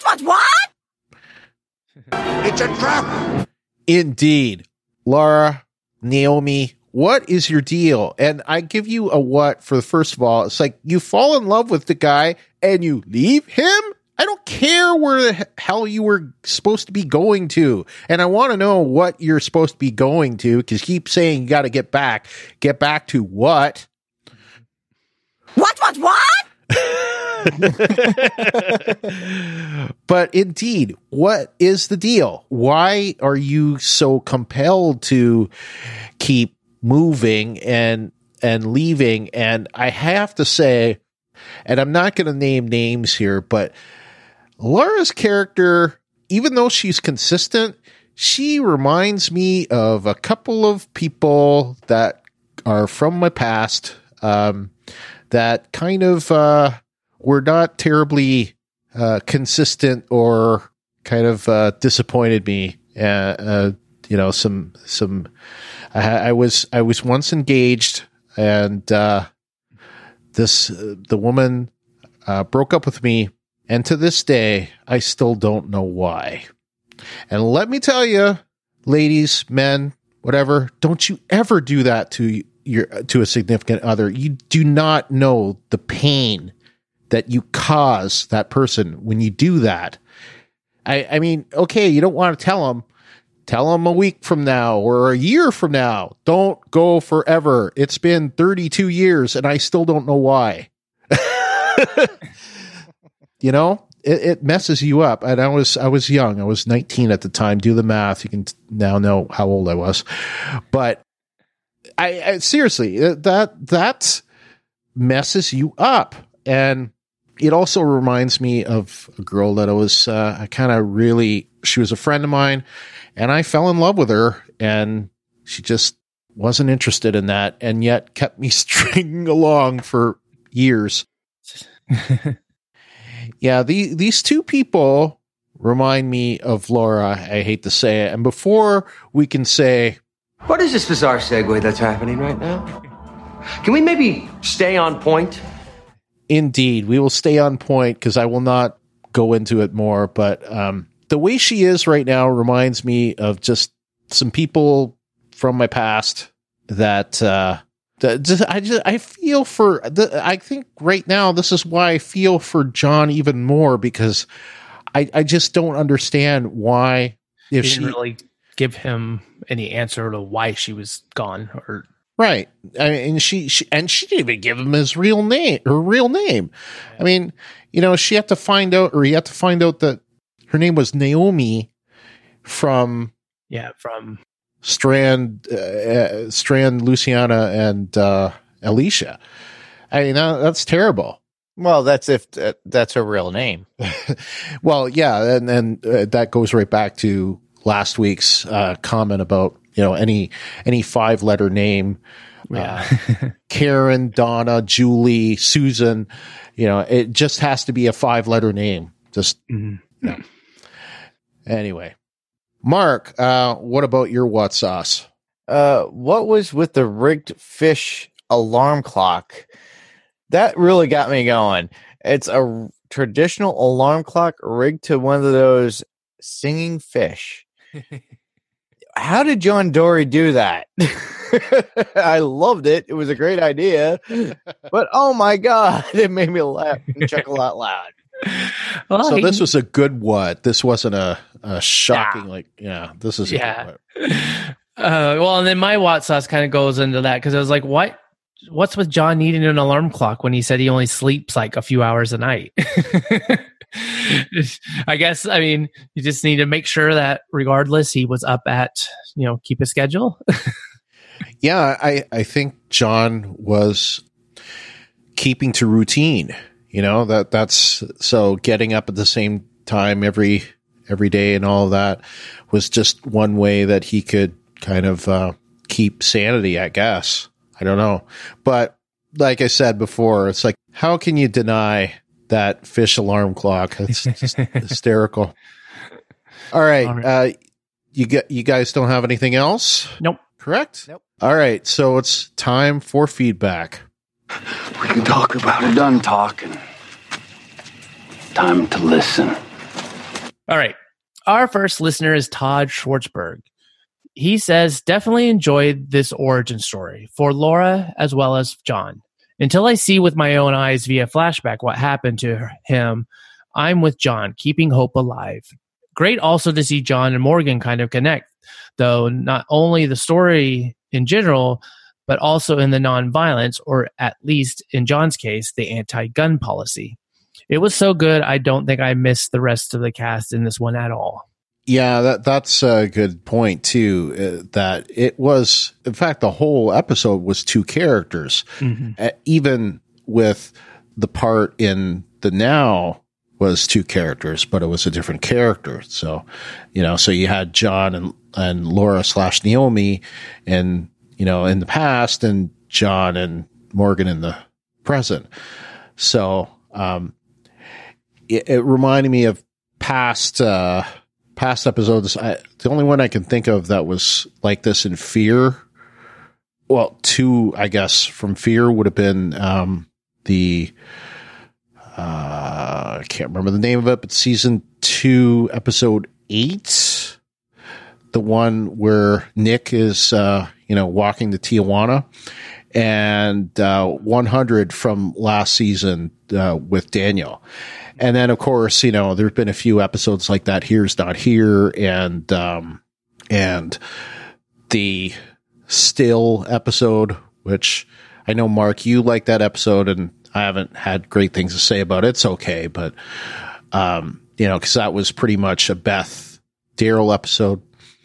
It's a trap! Indeed. Laura, Naomi, what is your deal? And I give you a what for the first of all. It's like you fall in love with the guy and you leave him? I don't care where the hell you were supposed to be going to. And I want to know what you're supposed to be going to, because you keep saying you got to get back. Get back to what? What? But indeed, what is the deal? Why are you so compelled to keep moving and leaving? And I have to say, and I'm not going to name names here, but Laura's character, even though she's consistent, she reminds me of a couple of people that are from my past that kind of were not terribly consistent or kind of disappointed me. You know, I was once engaged, and the woman broke up with me, and to this day, I still don't know why. And let me tell you, ladies, men, whatever, don't you ever do that to a significant other. You do not know the pain that you cause that person when you do that. I mean, okay, you don't want to tell them a week from now or a year from now. Don't go forever. It's been 32 years and I still don't know why. You know, it messes you up. And I was young. I was 19 at the time. Do the math. You can now know how old I was. But I seriously, that messes you up. And it also reminds me of a girl that she was a friend of mine, and I fell in love with her, and she just wasn't interested in that, and yet kept me stringing along for years. Yeah, these two people remind me of Laura. I hate to say it. And before we can say, what is this bizarre segue that's happening right now? Can we maybe stay on point? Indeed, we will stay on point because I will not go into it more. But the way she is right now reminds me of just some people from my past that I feel for. I think right now this is why I feel for John even more, because I just don't understand why. If she didn't really give him any answer to why she was gone, or right. I mean, she didn't even give him his real name, her real name. I mean, you know, he had to find out that her name was Naomi from Strand, Luciana, and Alicia. I mean, that's terrible. Well, that's if that's her real name. Well, yeah, and that goes right back to last week's comment about, you know, any 5-letter name, Karen, Donna, Julie, Susan, you know, it just has to be a 5-letter name. Just yeah. Anyway, Mark, what about your what sauce? What was with the rigged fish alarm clock? That really got me going. It's a traditional alarm clock rigged to one of those singing fish. How did John Dory do that? I loved it. It was a great idea. But oh my God, it made me laugh and chuckle out loud. Well, so this was a good what? This wasn't a shocking, this is a good what. Well, and then my what sauce kind of goes into that, because I was like, what's with John needing an alarm clock when he said he only sleeps like a few hours a night? I guess, I mean, you just need to make sure that regardless, he was up at, keep a schedule. Yeah, I think John was keeping to routine, that's so getting up at the same time every day and all of that was just one way that he could kind of keep sanity, I guess. I don't know. But like I said before, it's like, how can you deny that fish alarm clock? It's just hysterical. All right. You guys don't have anything else? Nope. Correct? Nope. All right. So it's time for feedback. We can talk about it. Done talking. Time to listen. All right. Our first listener is Todd Schwartzberg. He says, definitely enjoyed this origin story for Laura as well as John. Until I see with my own eyes via flashback what happened to him, I'm with John, keeping hope alive. Great also to see John and Morgan kind of connect, though not only the story in general, but also in the nonviolence, or at least in John's case, the anti-gun policy. It was so good, I don't think I missed the rest of the cast in this one at all. Yeah, that's a good point too, that it was, in fact, the whole episode was two characters, even with the part in the now was two characters, but it was a different character. So, so you had John and Laura / Naomi and, in the past, and John and Morgan in the present. So, it reminded me of past episodes. The only one I can think of that was like this in Fear. Well, two, I guess, from Fear would have been, I can't remember the name of it, but season 2, episode 8, the one where Nick is, walking to Tijuana, and 100 from last season with Daniel. And then, of course, there's been a few episodes like that. Here's Not Here, and the Still episode, which I know, Mark, you like that episode, and I haven't had great things to say about it. It's okay, but, because that was pretty much a Beth Daryl episode.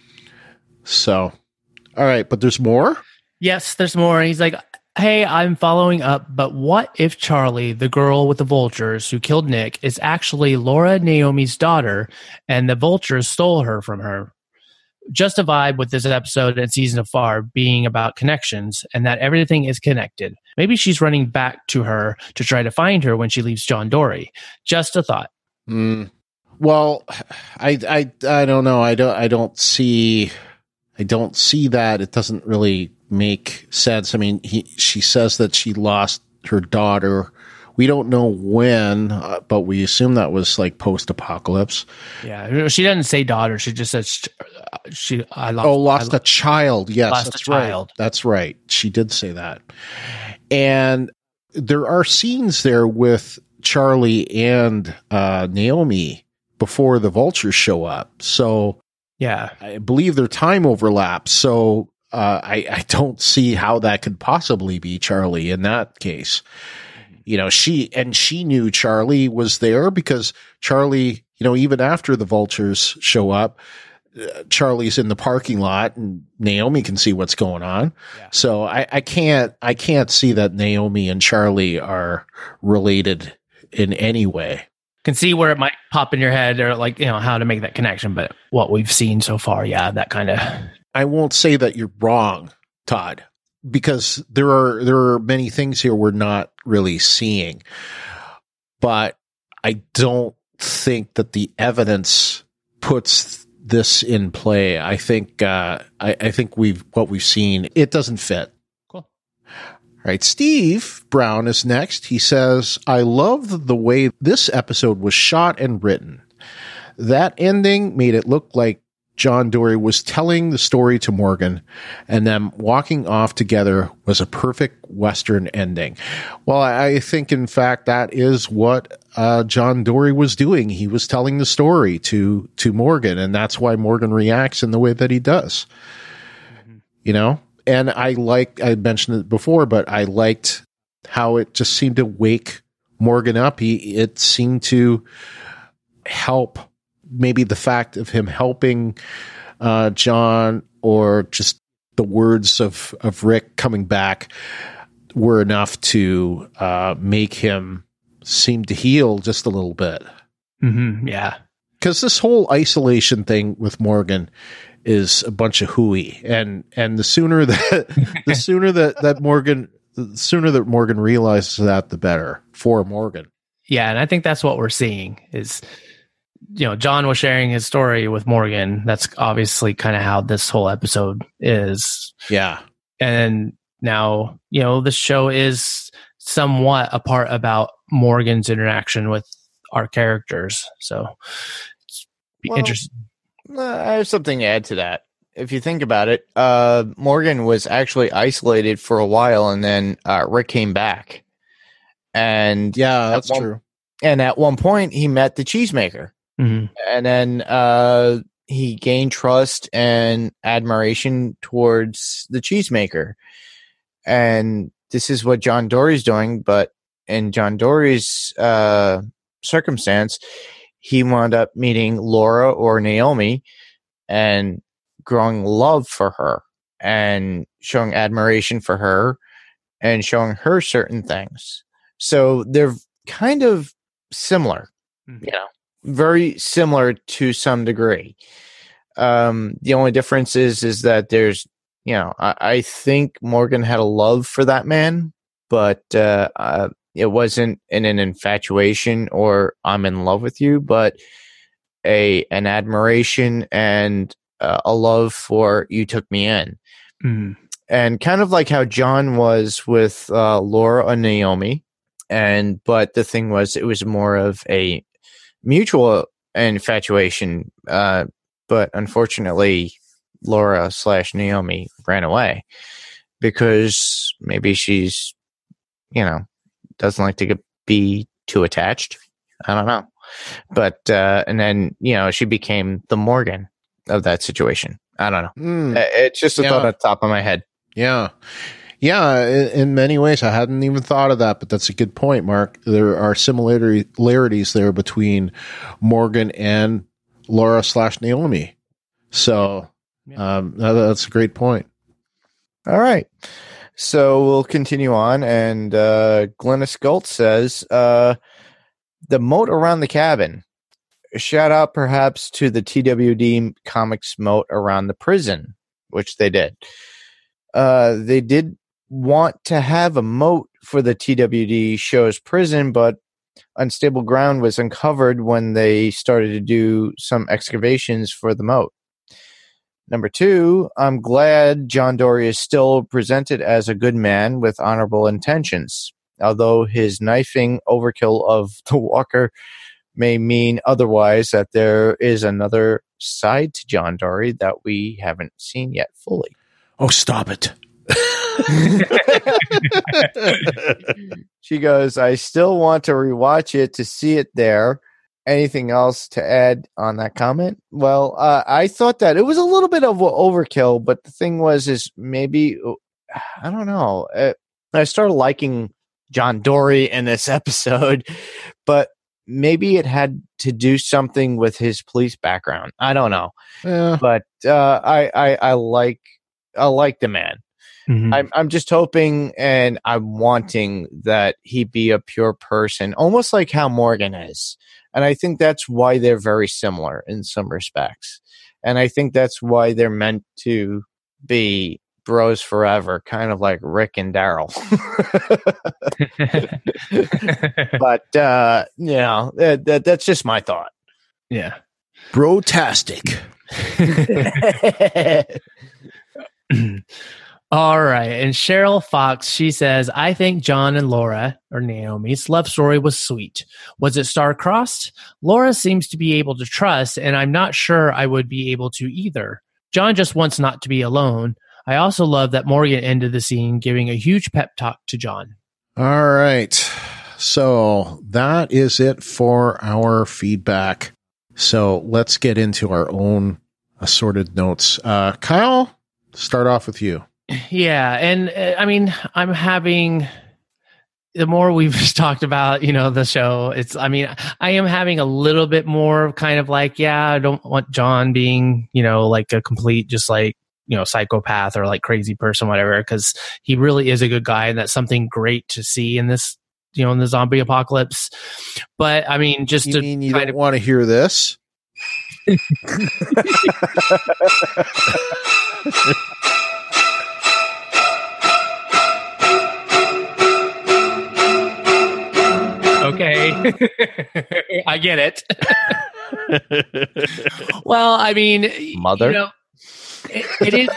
So, all right, but there's more? Yes, there's more. He's like, hey, I'm following up, but what if Charlie, the girl with the vultures who killed Nick, is actually Laura Naomi's daughter, and the vultures stole her from her? Just a vibe with this episode and season of Far being about connections and that everything is connected. Maybe she's running back to her to try to find her when she leaves John Dory. Just a thought. Well, I don't know. I don't see that. It doesn't really make sense. I mean, she says that she lost her daughter. We don't know when, but we assume that was like post-apocalypse. Yeah, she doesn't say daughter. She just says lost a child. Yes, lost that's a child. Right. That's right. She did say that. And there are scenes there with Charlie and Naomi before the vultures show up. So yeah, I believe their time overlaps. So I don't see how that could possibly be Charlie in that case. She knew Charlie was there because Charlie, even after the vultures show up, Charlie's in the parking lot and Naomi can see what's going on. Yeah. So I can't see that Naomi and Charlie are related in any way. Can see where it might pop in your head or how to make that connection. But what we've seen so far, yeah, that kind of. I won't say that you're wrong, Todd, because there are many things here we're not really seeing, but I don't think that the evidence puts this in play. I think what we've seen, it doesn't fit. Cool. All right, Steve Brown is next. He says, I love the way this episode was shot and written. That ending made it look like John Dory was telling the story to Morgan, and them walking off together was a perfect Western ending. Well, I think, in fact, that is what John Dory was doing. He was telling the story to Morgan, and that's why Morgan reacts in the way that he does. Mm-hmm. And I mentioned it before, but I liked how it just seemed to wake Morgan up. It seemed to help. Maybe the fact of him helping John, or just the words of Rick coming back, were enough to make him seem to heal just a little bit. Mm-hmm, yeah. Because this whole isolation thing with Morgan is a bunch of hooey, and the sooner that Morgan realizes that, the better for Morgan. Yeah, and I think that's what we're seeing is. John was sharing his story with Morgan. That's obviously kind of how this whole episode is. Yeah. And now, the show is somewhat a part about Morgan's interaction with our characters. So it's interesting. I have something to add to that. If you think about it, Morgan was actually isolated for a while, and then Rick came back. And yeah, that's true. And at one point, he met the cheesemaker. Mm-hmm. And then he gained trust and admiration towards the cheesemaker. And this is what John Dory's doing. But in John Dory's circumstance, he wound up meeting Laura or Naomi and growing love for her and showing admiration for her and showing her certain things. So they're kind of similar. you know, very similar to some degree. The only difference is that there's, you know, I think Morgan had a love for that man, but it wasn't in an infatuation or I'm in love with you, but an admiration and a love for you took me in. Mm. And kind of like how John was with Laura and Naomi. But the thing was, it was more of a mutual infatuation. But unfortunately, Laura/Naomi ran away because maybe she's, you know, doesn't like to be too attached. I don't know. But, and then, you know, she became the Morgan of that situation. I don't know. It's just a thought on top of my head. Yeah. Yeah. In many ways, I hadn't even thought of that, but that's a good point, Mark. There are similarities there between Morgan and Laura/Naomi. So, that's a great point. All right. So we'll continue on. And Glennis Galt says, the moat around the cabin. A shout out perhaps to the TWD Comics moat around the prison, which they did. They did want to have a moat for the TWD show's prison, but unstable ground was uncovered when they started to do some excavations for the moat. Number 2, I'm glad John Dorie is still presented as a good man with honorable intentions, although his knifing overkill of the Walker may mean otherwise, that there is another side to John Dorie that we haven't seen yet fully. Oh, stop it. She goes, I still want to rewatch it to see it there. Anything else to add on that comment? Well, I thought that it was a little bit of overkill, but the thing is maybe, I don't know. I started liking John Dorie in this episode, but maybe it had to do something with his police background. I don't know. Yeah. But I like the man. Mm-hmm. I'm just hoping and I'm wanting that he be a pure person, almost like how Morgan is. And I think that's why they're very similar in some respects. And I think that's why they're meant to be bros forever, kind of like Rick and Daryl. But, you know, that's just my thought. Yeah. Brotastic. All right. And Cheryl Fox, she says, I think John and Laura, or Naomi's, love story was sweet. Was it star-crossed? Laura seems to be able to trust, and I'm not sure I would be able to either. John just wants not to be alone. I also love that Morgan ended the scene giving a huge pep talk to John. All right. So that is it for our feedback. So let's get into our own assorted notes. Kyle, start off with you. Yeah. And I mean, I'm having, the more we've talked about, you know, the show, I am having a little bit more kind of like, I don't want John being, you know, like a complete, just like, you know, psychopath or like crazy person, whatever, because he really is a good guy. And that's something great to see in this, you know, in the zombie apocalypse. But I mean, just you mean you don't want to hear this? Okay. I get it. Well, I mean, Mother? You know, it is.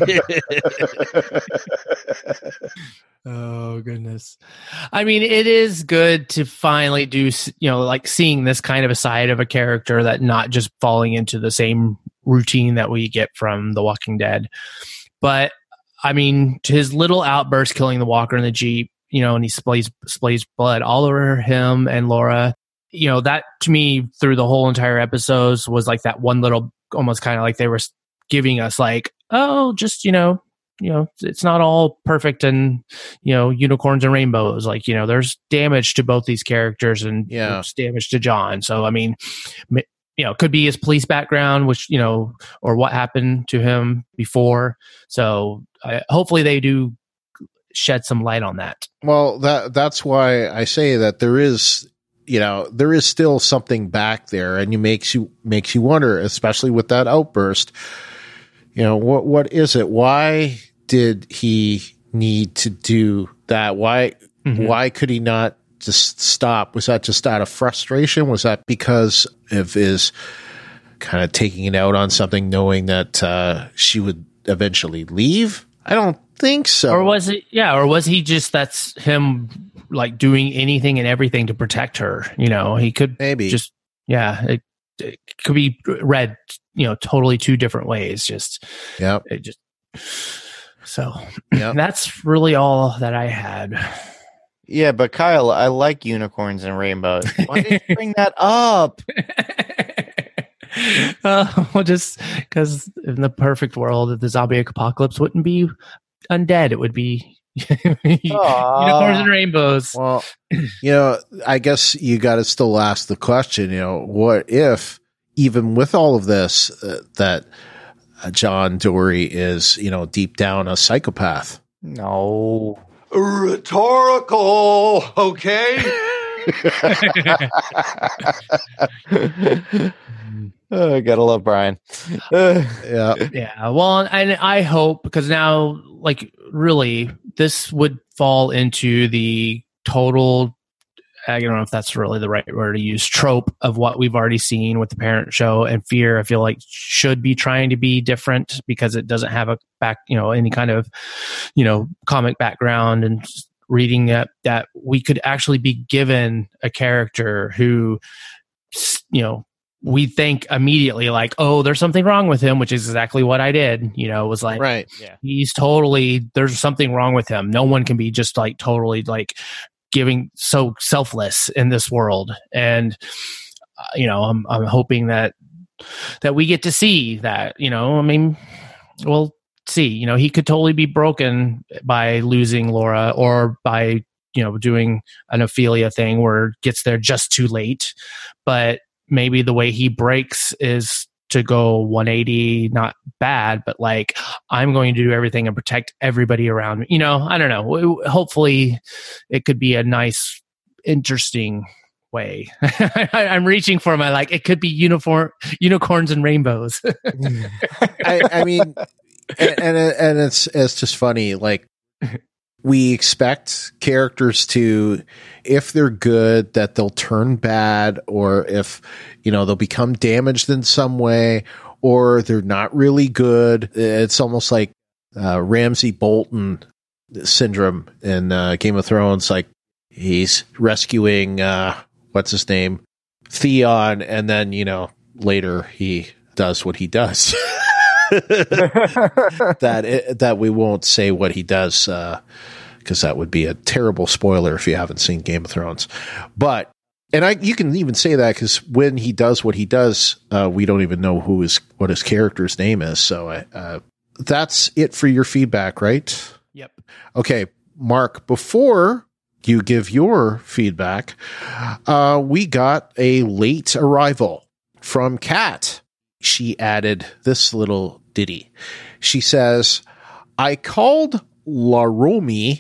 Oh, goodness. I mean, it is good to finally do, you know, like seeing this kind of a side of a character that not just falling into the same routine that we get from The Walking Dead. But I mean, to his little outburst killing the Walker in the Jeep, you know, and he splays blood all over him and Laura. You know, that to me through the whole entire episodes was like that one little, almost kind of like they were giving us like, oh, just, you know, it's not all perfect and, you know, unicorns and rainbows. Like, you know, there's damage to both these characters and there's damage to John. So, I mean, you know, could be his police background, which, you know, or what happened to him before. So hopefully they do shed some light on that. Well, that's why I say that there is there is still something back there, and makes you wonder, especially with that outburst. What is it? Why did he need to do that? Why could he not just stop? Was that just out of frustration? Was that because of his kind of taking it out on something, knowing that she would eventually leave? I don't think so. Or was it? Yeah. Or was he just, that's him like doing anything and everything to protect her? He could maybe just, it could be read, totally two different ways. That's really all that I had. Yeah, but Kyle, I like unicorns and rainbows. Why did you bring that up? Well, just because in the perfect world, the zombie apocalypse wouldn't be undead. It would be unicorns and rainbows. Well, I guess you got to still ask the question, what if, even with all of this, that John Dory is, deep down a psychopath? No. Rhetorical, okay? I gotta love Brian. Yeah. Well, and I hope, because now, like, really, this would fall into the total, I don't know if that's really the right word to use, trope of what we've already seen with the Parent Show, and Fear, I feel like, should be trying to be different because it doesn't have a any kind of, comic background, and reading that we could actually be given a character who, we think immediately like, oh, there's something wrong with him, which is exactly what I did. Was like, right. Yeah. He's totally, there's something wrong with him. No one can be just like totally like giving so selfless in this world. And, I'm hoping that we get to see that, we'll see, he could totally be broken by losing Laura, or by, doing an Ophelia thing where it gets there just too late. But maybe the way he breaks is to go 180, not bad, but like, I'm going to do everything and protect everybody around me. I don't know. Hopefully it could be a nice, interesting way. I'm reaching for my, like, it could be unicorns and rainbows. I mean, and it's just funny. Like, we expect characters to, if they're good, that they'll turn bad, or if, they'll become damaged in some way, or they're not really good. It's almost like Ramsay Bolton syndrome in Game of Thrones. Like, he's rescuing, what's his name? Theon, and then, later he does what he does. that we won't say what he does, because that would be a terrible spoiler if you haven't seen Game of Thrones. But, and you can even say that because when he does what he does, we don't even know what his character's name is. So that's it for your feedback, right? Yep. Okay, Mark, before you give your feedback, we got a late arrival from Kat. She added this little ditty. She says, I called Laromi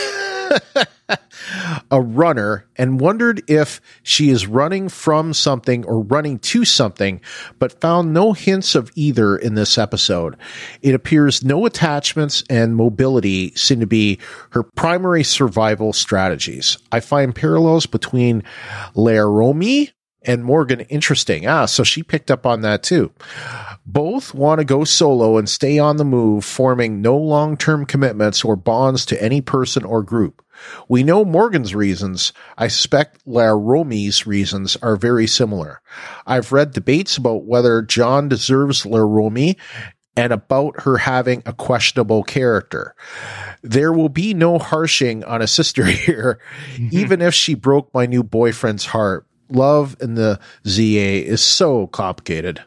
a runner and wondered if she is running from something or running to something, but found no hints of either in this episode. It appears no attachments and mobility seem to be her primary survival strategies. I find parallels between Laromi and Morgan interesting. So she picked up on that too. Both want to go solo and stay on the move, forming no long-term commitments or bonds to any person or group. We know Morgan's reasons. I suspect Laromi's reasons are very similar. I've read debates about whether John deserves Laromi and about her having a questionable character. There will be no harshing on a sister here, even if she broke my new boyfriend's heart. Love in the ZA is so complicated.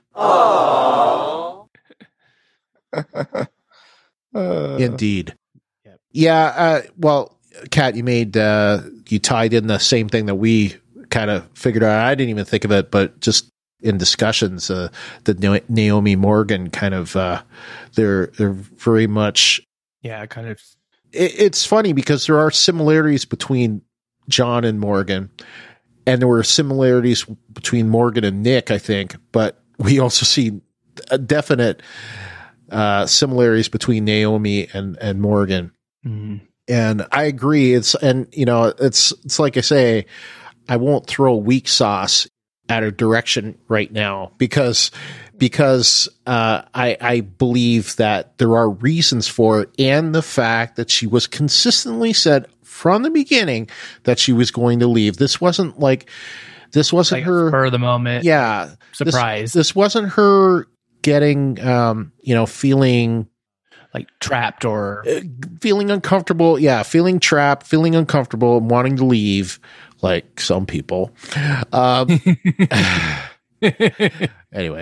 Indeed. Yeah. Well, Kat, you tied in the same thing that we kind of figured out. I didn't even think of it, but just in discussions, the Naomi Morgan kind of, they're very much. Yeah, kind of. It's funny because there are similarities between John and Morgan. and there were similarities between Morgan and Nick, I think, but we also see a definite similarities between Naomi and Morgan. Mhm. And I agree. It's like I say, I won't throw weak sauce at a direction right now because I believe that there are reasons for it, and the fact that she was consistently said from the beginning that she was going to leave. This wasn't her for the moment. Yeah. Surprise. This wasn't her getting, feeling like trapped or feeling uncomfortable. Yeah. Feeling trapped, feeling uncomfortable, and wanting to leave like some people. Anyway,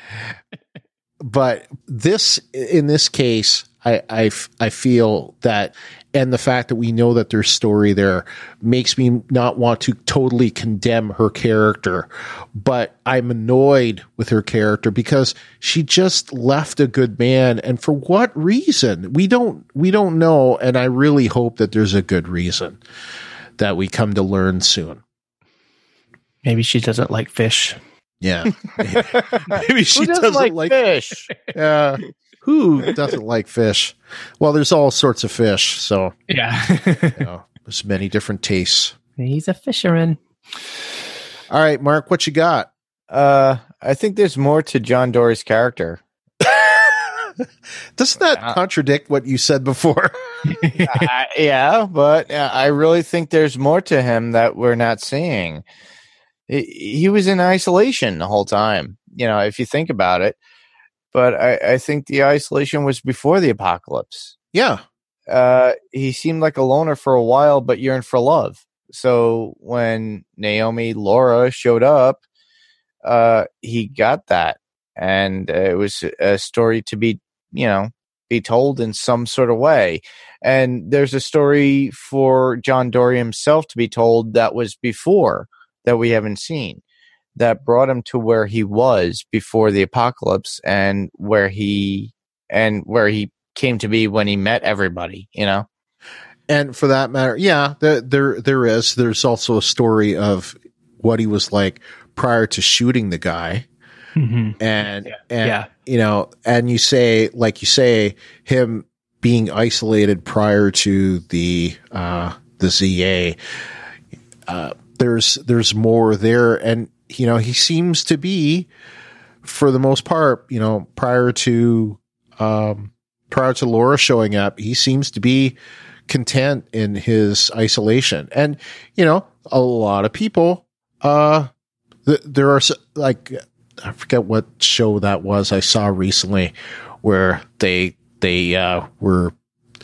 but in this case, I feel that, and the fact that we know that there's story there makes me not want to totally condemn her character, but I'm annoyed with her character because she just left a good man. And for what reason? We don't know. And I really hope that there's a good reason that we come to learn soon. Maybe she doesn't like fish. Yeah. Maybe she doesn't like fish. Yeah. Who doesn't like fish? Well, there's all sorts of fish, so yeah. There's many different tastes. He's a fisherman. All right, Mark, what you got? I think there's more to John Dory's character. Doesn't that contradict what you said before? Yeah, but I really think there's more to him that we're not seeing. He was in isolation the whole time, if you think about it. But I think the isolation was before the apocalypse. Yeah. He seemed like a loner for a while, but yearned for love. So when Laura showed up, he got that. And it was a story to be told in some sort of way. And there's a story for John Dory himself to be told that was before that we haven't seen, that brought him to where he was before the apocalypse and where he came to be when he met everybody, And for that matter, yeah, there's also a story of what he was like prior to shooting the guy. Mm-hmm. And you say, him being isolated prior to the ZA, there's more there. And, he seems to be, for the most part, prior to Laura showing up, he seems to be content in his isolation. And, a lot of people, there are like, I forget what show that was I saw recently where they were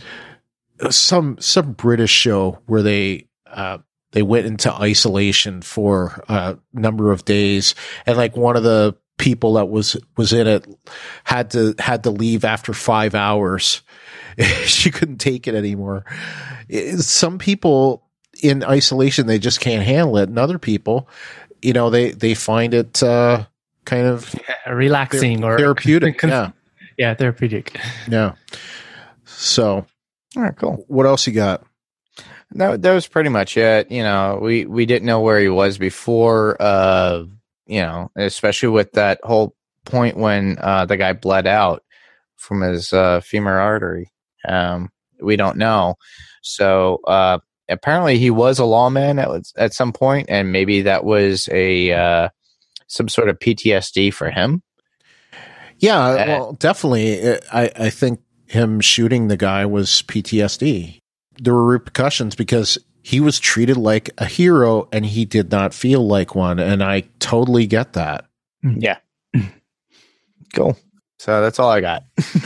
some British show where they went into isolation for a number of days, and like one of the people that was in it had to leave after 5 hours. She couldn't take it anymore. Some people in isolation, they just can't handle it, and other people, they find it kind of relaxing or therapeutic. Yeah, therapeutic. Yeah. So, all right, cool. What else you got? That was pretty much it. We didn't know where he was before, especially with that whole point when the guy bled out from his femur artery. We don't know. So apparently he was a lawman at some point, and maybe that was some sort of PTSD for him. Yeah, well, definitely. I think him shooting the guy was PTSD. There were repercussions because he was treated like a hero and he did not feel like one. And I totally get that. Yeah. Cool. So that's all I got.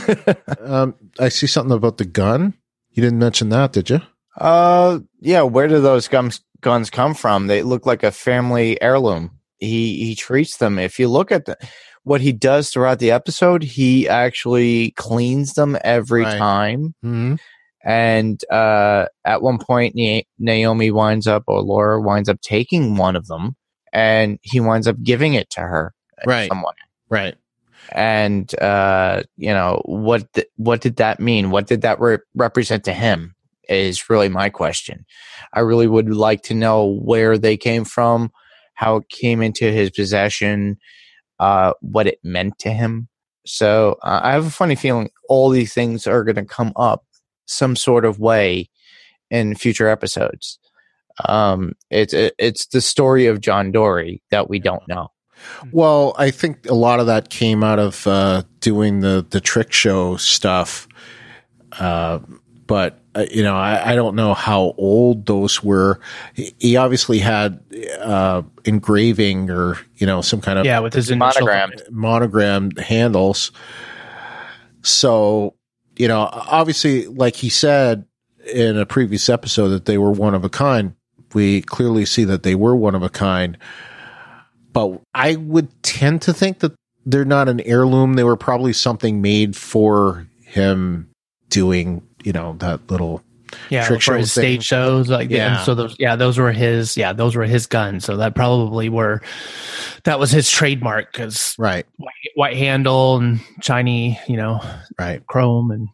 I see something about the gun. You didn't mention that, did you? Yeah. Where do those guns come from? They look like a family heirloom. He treats them. If you look at what he does throughout the episode, he actually cleans them every time. Mm-hmm. And at one point, Naomi Laura winds up taking one of them, and he winds up giving it to her. Right. Someone. Right. And what did that mean? What did that represent to him? Is really my question. I really would like to know where they came from, how it came into his possession, what it meant to him. So I have a funny feeling all these things are going to come up some sort of way in future episodes. It's the story of John Dory that we don't know. Well, I think a lot of that came out of doing the trick show stuff. But I don't know how old those were. He obviously had engraving or some kind of with his monogram handles. So obviously, like he said in a previous episode, that they were one of a kind. We clearly see that they were one of a kind. But I would tend to think that they're not an heirloom. They were probably something made for him doing, that little trick show for his thing. stage shows. So those were his guns. So that probably that was his trademark, because right, white handle and shiny, right, chrome and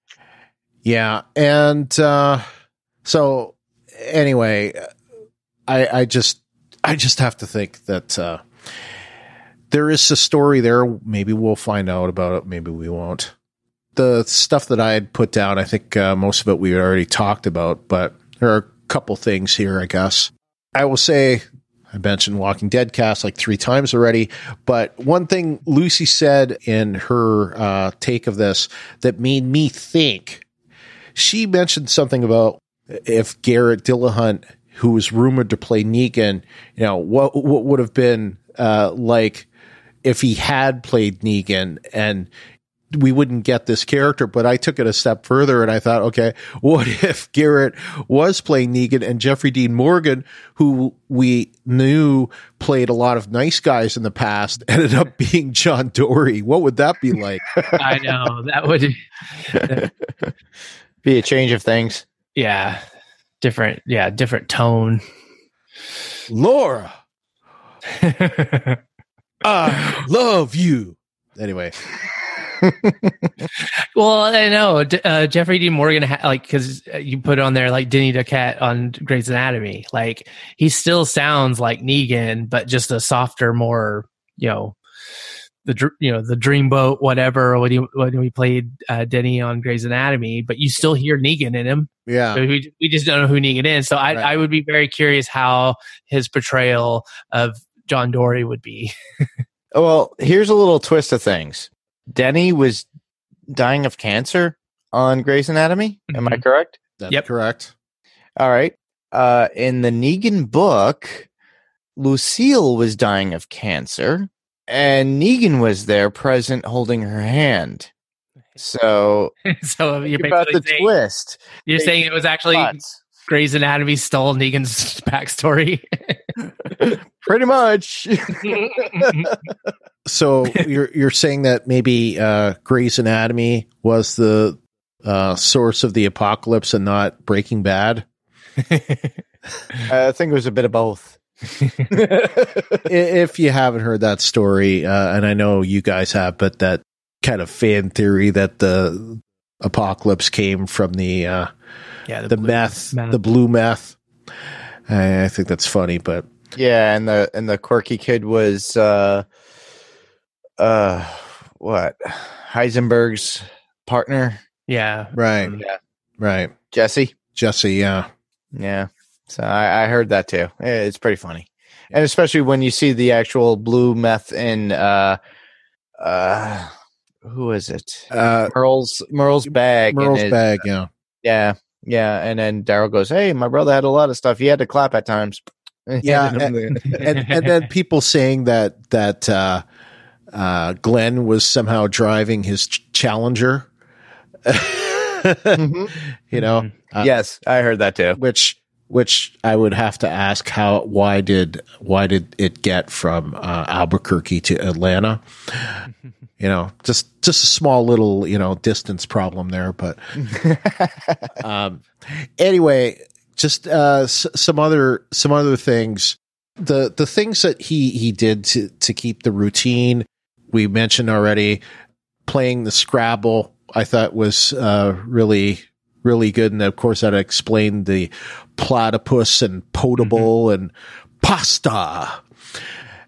and so anyway, I just have to think that there is a story there. Maybe we'll find out about it. Maybe we won't. The stuff that I had put down, I think most of it we already talked about, but there are a couple things here, I guess. I will say, I mentioned Walking Dead cast like 3 times already, but one thing Lucy said in her take of this that made me think, she mentioned something about if Garrett Dillahunt, who was rumored to play Negan, what would have been like if he had played Negan, and we wouldn't get this character. But I took it a step further and I thought, okay, what if Garrett was playing Negan and Jeffrey Dean Morgan, who we knew played a lot of nice guys in the past, ended up being John Dory? What would that be like? I know, that would be a change of things. Yeah. Different tone. Laura, I love you. Anyway. Well, I know Jeffrey Dean Morgan, because you put on there like Denny Duquette on Grey's Anatomy. Like, he still sounds like Negan, but just a softer, more the dreamboat, whatever. When we played Denny on Grey's Anatomy, but you still hear Negan in him. Yeah, so we just don't know who Negan is. So I would be very curious how his portrayal of John Dory would be. Well, here's a little twist of things. Denny was dying of cancer on Grey's Anatomy. Am I correct? That's correct. All right. In the Negan book, Lucille was dying of cancer, and Negan was there present holding her hand. So you're about the saying, twist. You're saying it was actually Grey's Anatomy stole Negan's backstory? Pretty much. So you're saying that maybe Grey's Anatomy was the source of the apocalypse and not Breaking Bad? I think it was a bit of both. If you haven't heard that story, and I know you guys have, but that kind of fan theory that the apocalypse came from the blue meth. I think that's funny, but yeah, and the quirky kid was what? Heisenberg's partner. Yeah. Right. Right. Jesse, yeah. Yeah. So I heard that too. It's pretty funny. And especially when you see the actual blue meth in who is it? Merle's bag. Merle's bag, yeah. Yeah. Yeah. And then Daryl goes, "Hey, my brother had a lot of stuff. He had to clap at times." Yeah. and then people saying that Glenn was somehow driving his Challenger. Yes, I heard that too. Which I would have to ask why did it get from Albuquerque to Atlanta? Just a small little distance problem there, but anyway, just some other things. The things that he did to keep the routine, we mentioned already. Playing the Scrabble, I thought was really, really good. And of course, that explained the platypus and potable and pasta.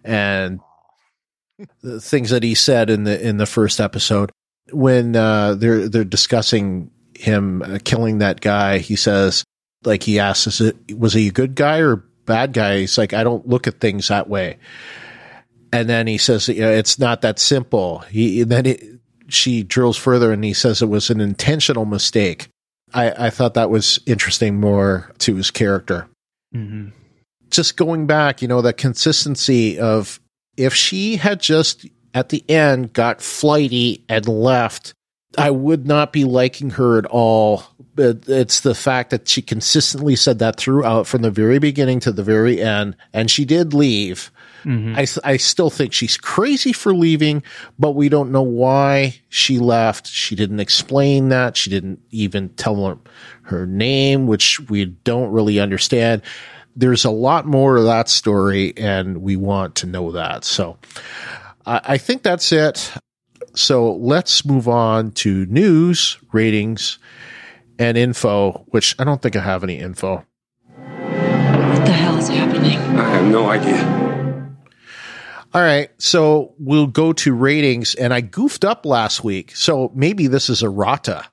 and the things that he said in the first episode when they're discussing him killing that guy. He says, like, he asks, was he a good guy or bad guy? He's like, I don't look at things that way. And then he says, it's not that simple. She drills further and he says it was an intentional mistake. I thought that was interesting more to his character. Mm-hmm. Just going back, the consistency of if she had just at the end got flighty and left, I would not be liking her at all. But it's the fact that she consistently said that throughout from the very beginning to the very end. And she did leave. Mm-hmm. I still think she's crazy for leaving, but we don't know why she left. She didn't explain that. She didn't even tell her name, which we don't really understand. There's a lot more to that story, and we want to know that. So I think that's it. So let's move on to news, ratings, and info, which I don't think I have any info. What the hell is happening? I have no idea. All right, so we'll go to ratings, and I goofed up last week, so maybe this is errata.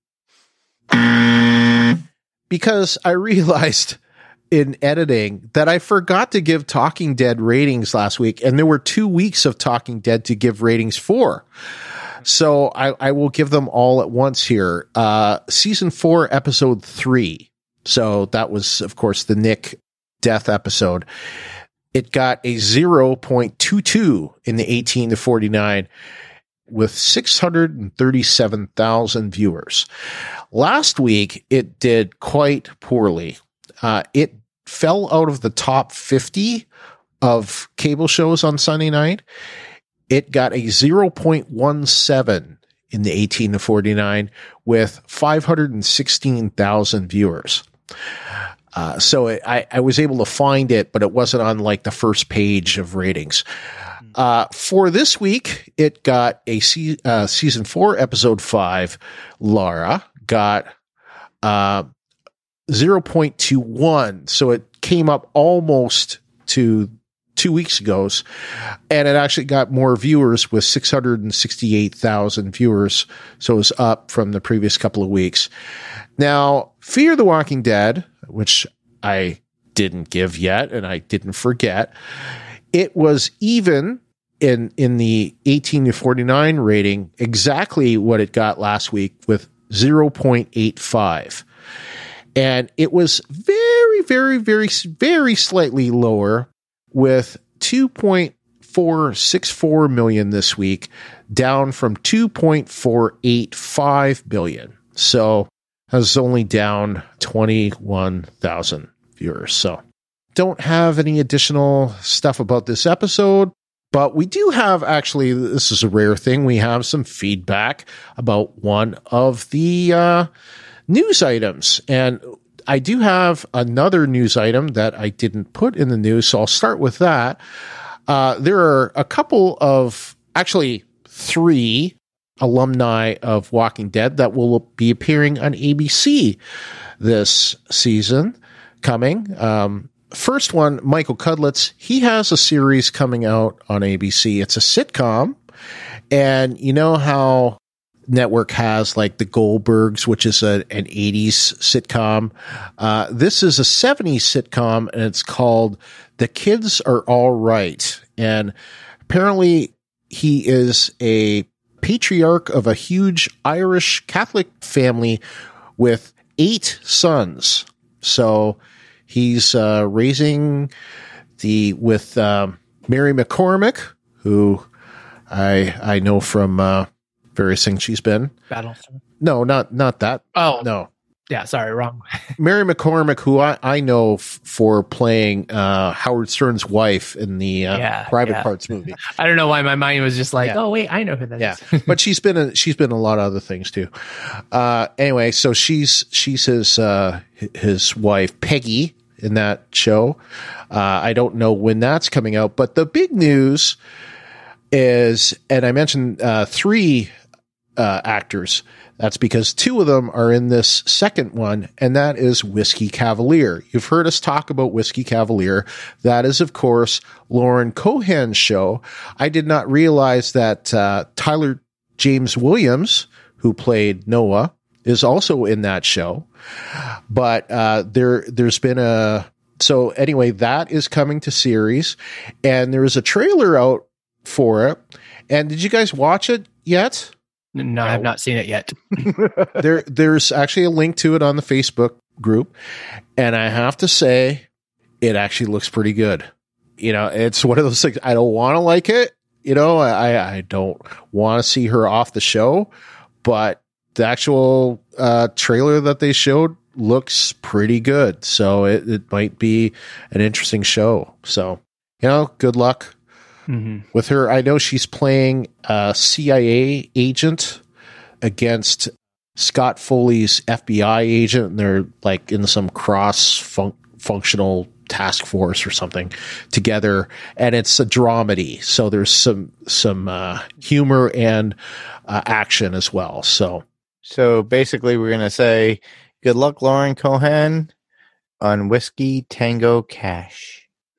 Because I realized in editing that I forgot to give Talking Dead ratings last week, and there were 2 weeks of Talking Dead to give ratings for. So I will give them all at once here. Season 4, episode 3. So that was, of course, the Nick death episode. It got a 0.22 in the 18 to 49 with 637,000 viewers. Last week, it did quite poorly. It fell out of the top 50 of cable shows on Sunday night. It got a 0.17 in the 18 to 49 with 516,000 viewers. So I was able to find it, but it wasn't on like the first page of ratings. For this week, it got a season 4, episode 5. Lara got 0.21. So it came up almost to 2 weeks ago's, and it actually got more viewers with 668,000 viewers. So it was up from the previous couple of weeks. Now, Fear the Walking Dead, which I didn't give yet, and I didn't forget, it was even in the 18 to 49 rating, exactly what it got last week with 0.85. And it was very, very, very, very slightly lower with 2.464 million this week, down from 2.485 billion. So I was only down 21,000 viewers. So don't have any additional stuff about this episode, but we do have, actually, this is a rare thing, we have some feedback about one of the news items. And I do have another news item that I didn't put in the news, so I'll start with that. There are a couple of, actually 3 alumni of Walking Dead that will be appearing on ABC this season coming. First one, Michael Cudlitz. He has a series coming out on ABC. It's a sitcom, and you know how network has like the Goldbergs, which is an 80s sitcom. This is a 70s sitcom, and it's called The Kids Are All Right. And apparently he is a patriarch of a huge Irish Catholic family with 8 sons. So he's raising with Mary McCormick, who I know from various things she's been. Battlestar. No, not that. Oh, no. Yeah, sorry, wrong. Mary McCormick, who I know for playing Howard Stern's wife in the Private Parts movie. I don't know why my mind was just like, oh wait, I know who that is. But she's been in a lot of other things too. Anyway, so she's his wife Peggy in that show. I don't know when that's coming out, but the big news is, and I mentioned 3 actors. That's because 2 of them are in this second one, and that is Whiskey Cavalier. You've heard us talk about Whiskey Cavalier. That is, of course, Lauren Cohan's show. I did not realize that Tyler James Williams, who played Noah, is also in that show. But there's been so anyway, that is coming to series, and there is a trailer out for it. And did you guys watch it yet? No, I have not seen it yet. There's actually a link to it on the Facebook group, and I have to say, it actually looks pretty good. It's one of those things. I don't want to like it. I don't want to see her off the show, but the actual trailer that they showed looks pretty good. So it might be an interesting show. So, good luck. Mm-hmm. With her. I know she's playing a CIA agent against Scott Foley's FBI agent, and they're like in some cross-functional task force or something together, and it's a dramedy. So there's some humor and action as well. So basically, we're gonna say good luck, Lauren Cohan, on Whiskey Tango Cash.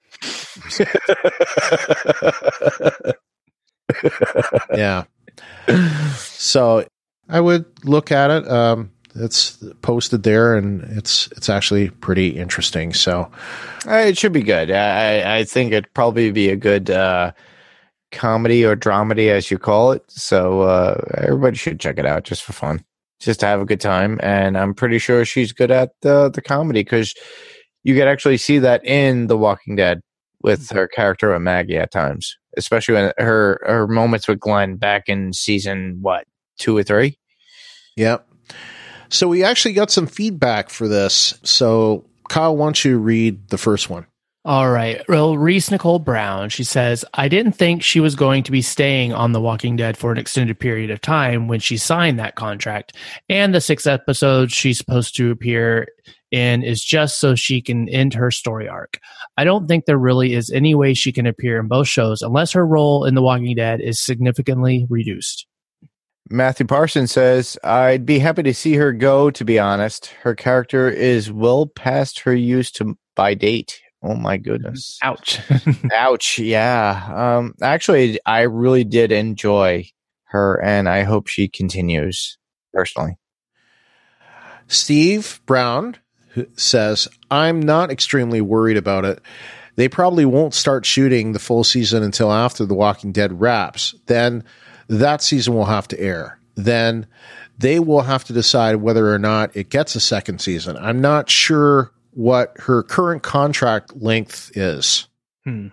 Yeah. So I would look at it. It's posted there, and it's actually pretty interesting. So it should be good. I think it'd probably be a good comedy or dramedy, as you call it. So everybody should check it out just for fun, just to have a good time. And I'm pretty sure she's good at the comedy, because you could actually see that in The Walking Dead with her character with Maggie at times, especially when her moments with Glenn back in season, 2 or 3? Yep. So we actually got some feedback for this. So Kyle, why don't you read the first one? All right. Well, Reese Nicole Brown, she says, I didn't think she was going to be staying on The Walking Dead for an extended period of time when she signed that contract. And the 6 episodes she's supposed to appear in is just so she can end her story arc. I don't think there really is any way she can appear in both shows unless her role in The Walking Dead is significantly reduced. Matthew Parsons says, I'd be happy to see her go, to be honest. Her character is well past her use by date. Oh my goodness. Ouch. Ouch. Yeah. Actually, I really did enjoy her, and I hope she continues personally. Steve Brown says, I'm not extremely worried about it. They probably won't start shooting the full season until after The Walking Dead wraps. Then that season will have to air. Then they will have to decide whether or not it gets a second season. I'm not sure what her current contract length is. And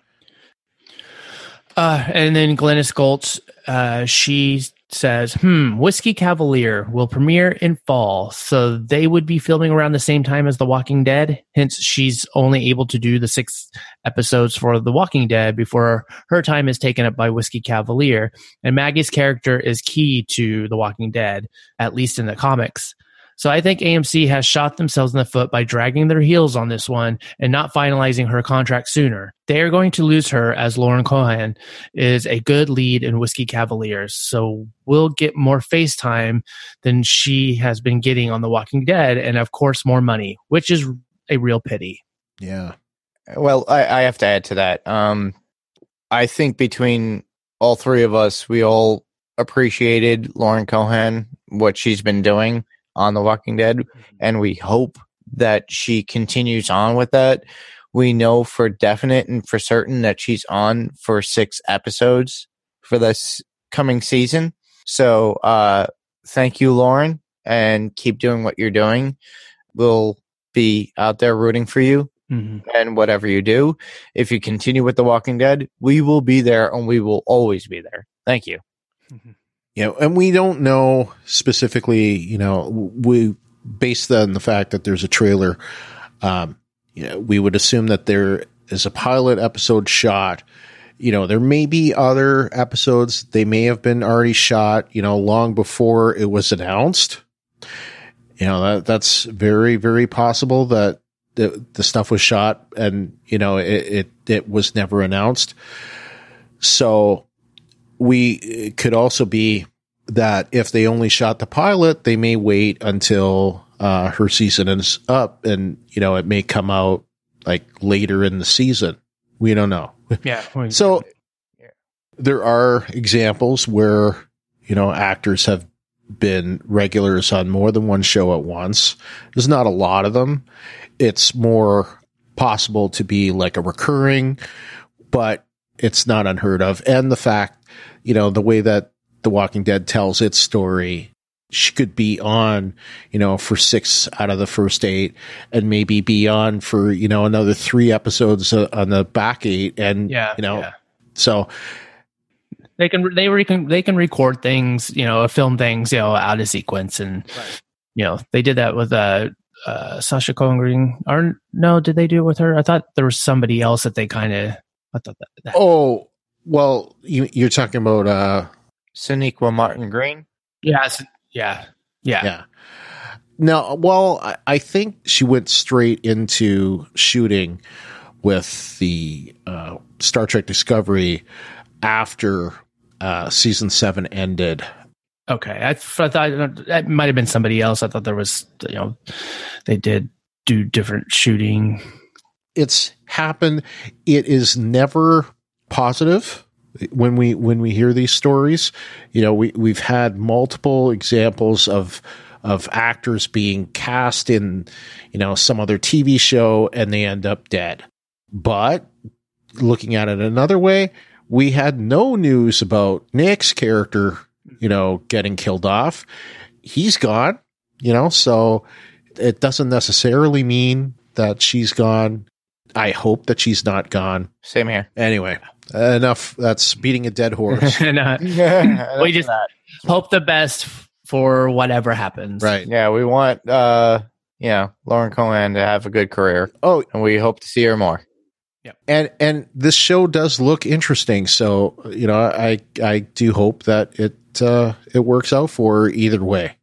then Glennis Goltz, she says, Whiskey Cavalier will premiere in fall, so they would be filming around the same time as The Walking Dead. Hence, she's only able to do the 6 episodes for The Walking Dead before her time is taken up by Whiskey Cavalier. And Maggie's character is key to The Walking Dead, at least in the comics. So I think AMC has shot themselves in the foot by dragging their heels on this one and not finalizing her contract sooner. They are going to lose her, as Lauren Cohan is a good lead in Whiskey Cavaliers. So we'll get more face time than she has been getting on The Walking Dead, and of course more money, which is a real pity. Yeah. Well, I have to add to that. I think between all 3 of us, we all appreciated Lauren Cohan, what she's been doing on The Walking Dead, and we hope that she continues on with that. We know for definite and for certain that she's on for 6 episodes for this coming season. So thank you, Lauren, and keep doing what you're doing. We'll be out there rooting for you. And whatever you do, if you continue with The Walking Dead, we will be there, and we will always be there. Thank you. And we don't know specifically, we based on the fact that there's a trailer, we would assume that there is a pilot episode shot. There may be other episodes. They may have been already shot, long before it was announced. That's very, very possible that the stuff was shot and, it was never announced. So it could also be that if they only shot the pilot, they may wait until her season is up, and it may come out like later in the season. We don't know. Yeah. So there are examples where actors have been regulars on more than one show at once. There's not a lot of them. It's more possible to be like a recurring, but it's not unheard of. And the fact, the way that The Walking Dead tells its story, she could be on, for 6 out of the first 8, and maybe be on for, another 3 episodes on the back 8. And, so they can record things, film things, out of sequence. And, they did that with, Sasha Cohen Green. Or no, did they do it with her? I thought there was somebody else that they kind of, I thought that. Oh, well, you're talking about, Sonequa Martin Green. Yeah. No, well, I think she went straight into shooting with the Star Trek Discovery after season 7 ended. Okay, I thought that might have been somebody else. I thought there was, they did do different shooting. It's happened. It is never positive. When we hear these stories, we've had multiple examples of actors being cast in, some other TV show and they end up dead. But looking at it another way, we had no news about Nick's character, getting killed off. He's gone, so it doesn't necessarily mean that she's gone. I hope that she's not gone. Same here. Anyway. Enough. That's beating a dead horse. We just hope the best for whatever happens. Right. Yeah, we want Lauren Cohan to have a good career. Oh, and we hope to see her more. Yeah. And this show does look interesting. So, I do hope that it works out for her either way,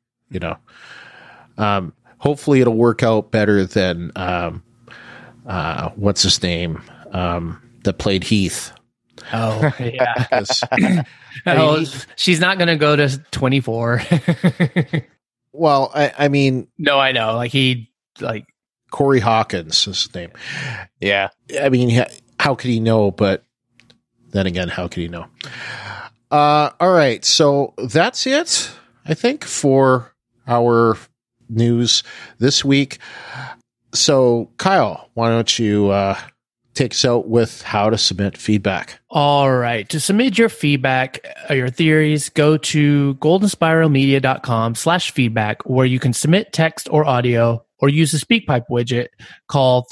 hopefully it'll work out better than what's his name? That played Heath. Oh, yeah. She's not going to go to 24. Well, I mean... No, I know. Corey Hawkins is his name. Yeah. I mean, how could he know? But then again, how could he know? All right. So that's it, I think, for our news this week. So, Kyle, why don't you... take us out with how to submit feedback. All right. To submit your feedback or your theories, go to goldenspiralmedia.com/feedback, where you can submit text or audio or use the SpeakPipe widget. Call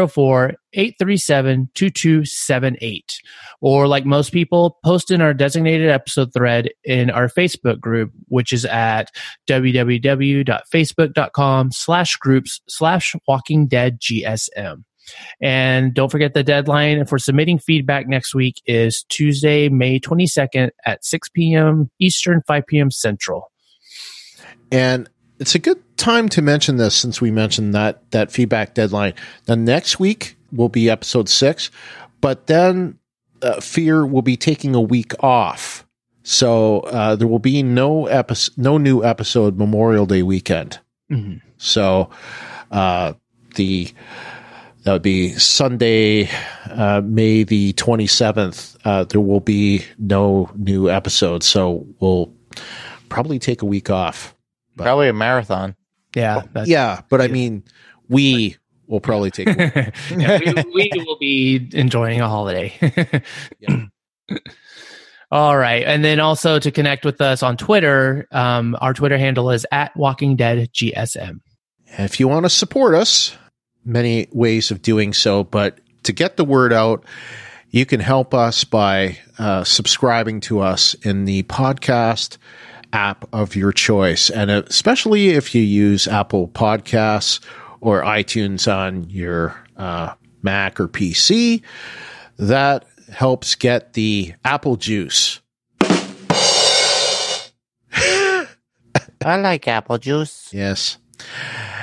304-837-2278. Or like most people, post in our designated episode thread in our Facebook group, which is at www.facebook.com/groups/WalkingDeadGSM. And don't forget the deadline for submitting feedback next week is Tuesday, May 22nd at 6 p.m. Eastern, 5 p.m. Central. And it's a good time to mention this since we mentioned that feedback deadline. Now, next week will be episode 6, but then Fear will be taking a week off. So there will be no new episode Memorial Day weekend. Mm-hmm. So that would be Sunday, May the 27th. There will be no new episode, so we'll probably take a week off. Probably a marathon. Yeah. But I mean, we will probably take a week. we will be enjoying a holiday. All right. And then also to connect with us on Twitter, our Twitter handle is @WalkingDeadGSM. If you want to support us, many ways of doing so, but to get the word out, you can help us by subscribing to us in the podcast app of your choice. And especially if you use Apple Podcasts or iTunes on your Mac or PC, that helps get the apple juice. I like apple juice. Yes.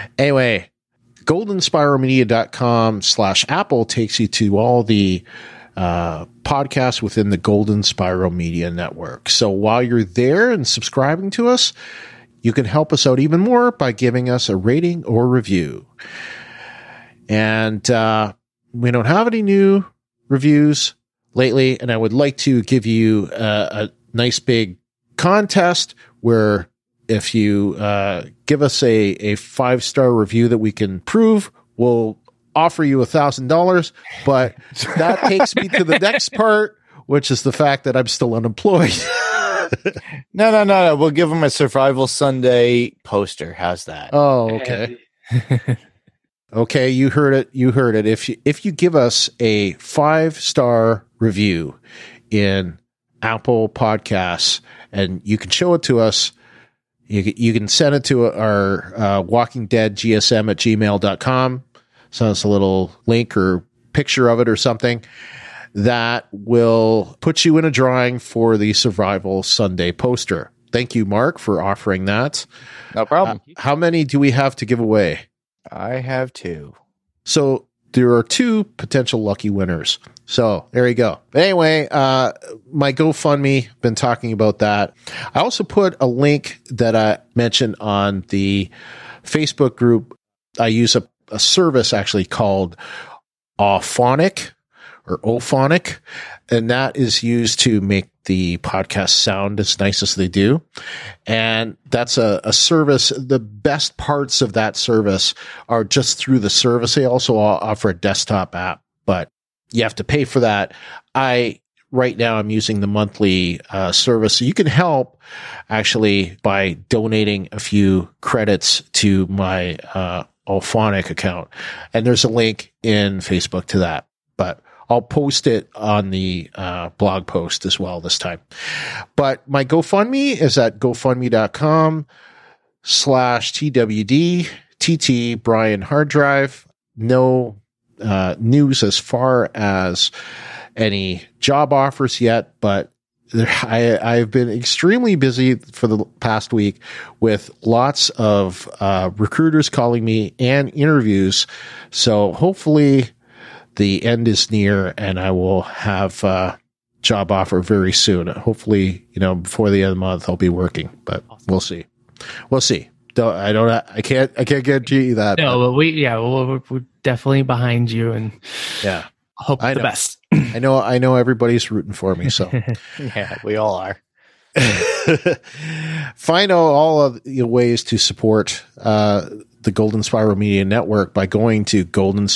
Anyway, goldenspiralmedia.com/Apple takes you to all the podcast within the Golden Spiral Media Network. So while you're there and subscribing to us, you can help us out even more by giving us a rating or review. And we don't have any new reviews lately, and I would like to give you a nice big contest where if you give us a 5-star review that we can prove, we'll offer you $1,000. But that takes me to the next part, which is the fact that I'm still unemployed. No. We'll give them a Survival Sunday poster. How's that? Oh, okay. Okay, you heard it. If you give us a 5-star review in Apple Podcasts, and you can show it to us, you can send it to our walkingdeadgsm@gmail.com. Send us a little link or picture of it or something. That will put you in a drawing for the Survival Sunday poster. Thank you, Mark, for offering that. No problem. How many do we have to give away? I have 2. So there are 2 potential lucky winners. So there you go. Anyway, my GoFundMe, been talking about that. I also put a link that I mentioned on the Facebook group. I use a service actually called Auphonic, and that is used to make the podcast sound as nice as they do. And that's a service. The best parts of that service are just through the service. They also offer a desktop app, but you have to pay for that. Right now I'm using the monthly service. So you can help actually by donating a few credits to my Auphonic account. And there's a link in Facebook to that, but I'll post it on the blog post as well this time. But my GoFundMe is at gofundme.com/TWD Brian Hard Drive. No news as far as any job offers yet, but I've been extremely busy for the past week with lots of recruiters calling me and interviews. So hopefully the end is near and I will have a job offer very soon. Hopefully, before the end of the month I'll be working, but we'll see. I can't guarantee you that. No, but we're definitely behind you and hope the best. I know everybody's rooting for me, so yeah, we all are. Find out all of the ways to support the Golden Spiral Media Network by going to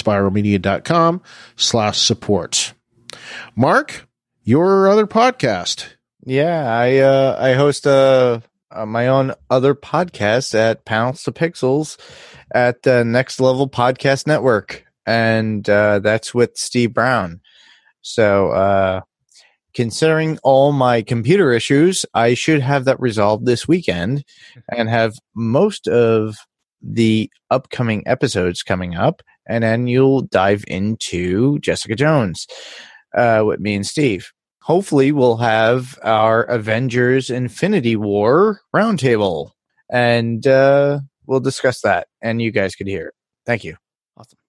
goldenspiralmedia.com/support. Mark, your other podcast. Yeah, I host my own other podcast at Panels to Pixels at the Next Level Podcast Network, and that's with Steve Brown. So, considering all my computer issues, I should have that resolved this weekend and have most of the upcoming episodes coming up, and then you'll dive into Jessica Jones with me and Steve. Hopefully we'll have our Avengers Infinity War roundtable, and we'll discuss that, and you guys could hear it. Thank you. Awesome.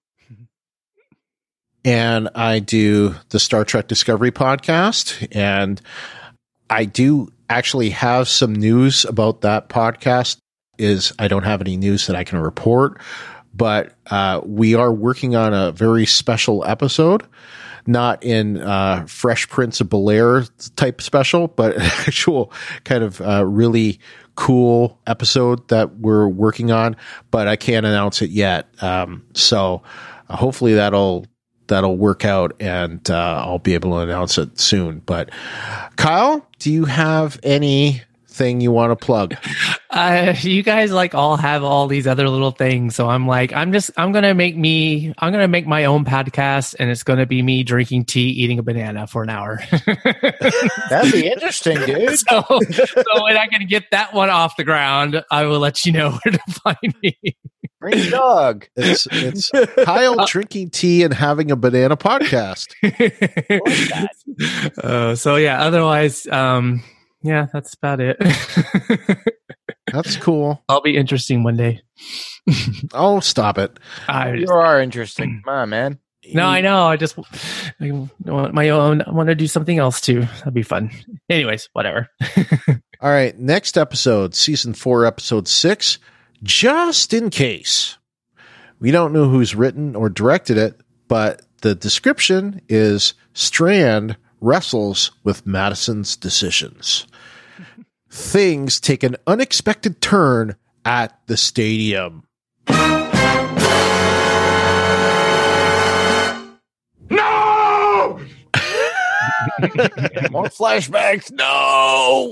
And I do the Star Trek Discovery podcast, and I do actually have some news about that podcast. I don't have any news that I can report, but we are working on a very special episode, not in Fresh Prince of Bel-Air type special, but an actual kind of really cool episode that we're working on, but I can't announce it yet. So hopefully that'll work out, and I'll be able to announce it soon. But Kyle, do you have anything you want to plug? You guys all have all these other little things, so I'm gonna make my own podcast, and it's gonna be me drinking tea, eating a banana for an hour. That'd be interesting, dude. So when I can get that one off the ground, I will let you know where to find me. Bring the dog. It's Kyle drinking tea and having a banana podcast. So yeah, otherwise, that's about it. That's cool. I'll be interesting one day. Oh, stop it. You are interesting. Come on, man. No, I know. I want my own. I want to do something else too. That'd be fun. Anyways, whatever. All right. Next episode, season 4, episode 6, Just in Case. We don't know who's written or directed it, but the description is Strand wrestles with Madison's decisions. Things take an unexpected turn at the stadium. No! More flashbacks. No.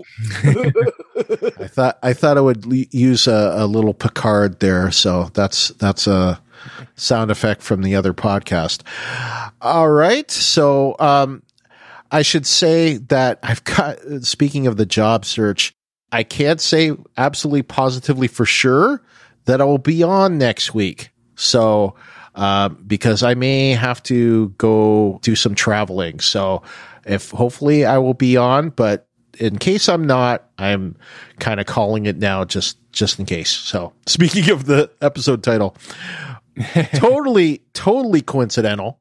I thought I would use a little Picard there, so that's a sound effect from the other podcast. All right, so I should say that I've got. Speaking of the job search, I can't say absolutely positively for sure that I will be on next week. So. Because I may have to go do some traveling. So hopefully I will be on, but in case I'm not, I'm kind of calling it now just in case. So speaking of the episode title, totally coincidental.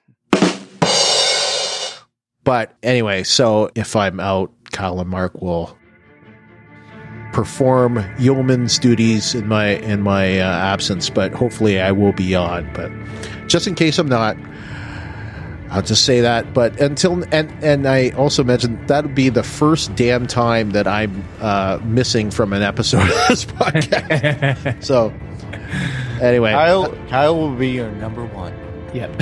But anyway, so if I'm out, Kyle and Mark will perform yeoman's duties in my absence, but hopefully I will be on. But just in case I'm not, I'll just say that. But until and I also mentioned that would be the first damn time that I'm missing from an episode of this podcast. So anyway, Kyle will be your number one. Yep.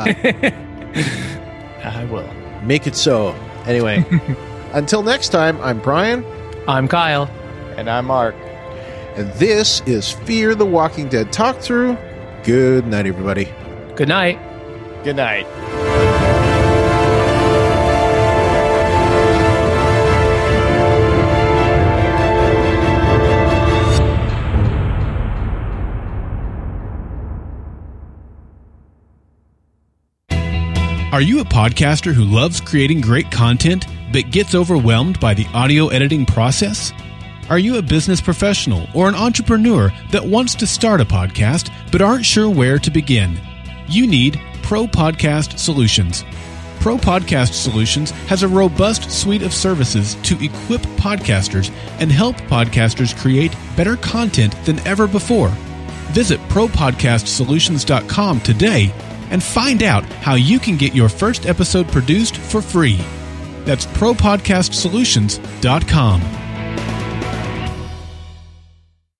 I will make it so. Anyway, until next time, I'm Brian. I'm Kyle. And I'm Mark. And this is Fear the Walking Dead Talk Through. Good night, everybody. Good night. Good night. Are you a podcaster who loves creating great content but gets overwhelmed by the audio editing process? Are you a business professional or an entrepreneur that wants to start a podcast but aren't sure where to begin? You need Pro Podcast Solutions. Pro Podcast Solutions has a robust suite of services to equip podcasters and help podcasters create better content than ever before. Visit ProPodcastSolutions.com today and find out how you can get your first episode produced for free. That's ProPodcastSolutions.com.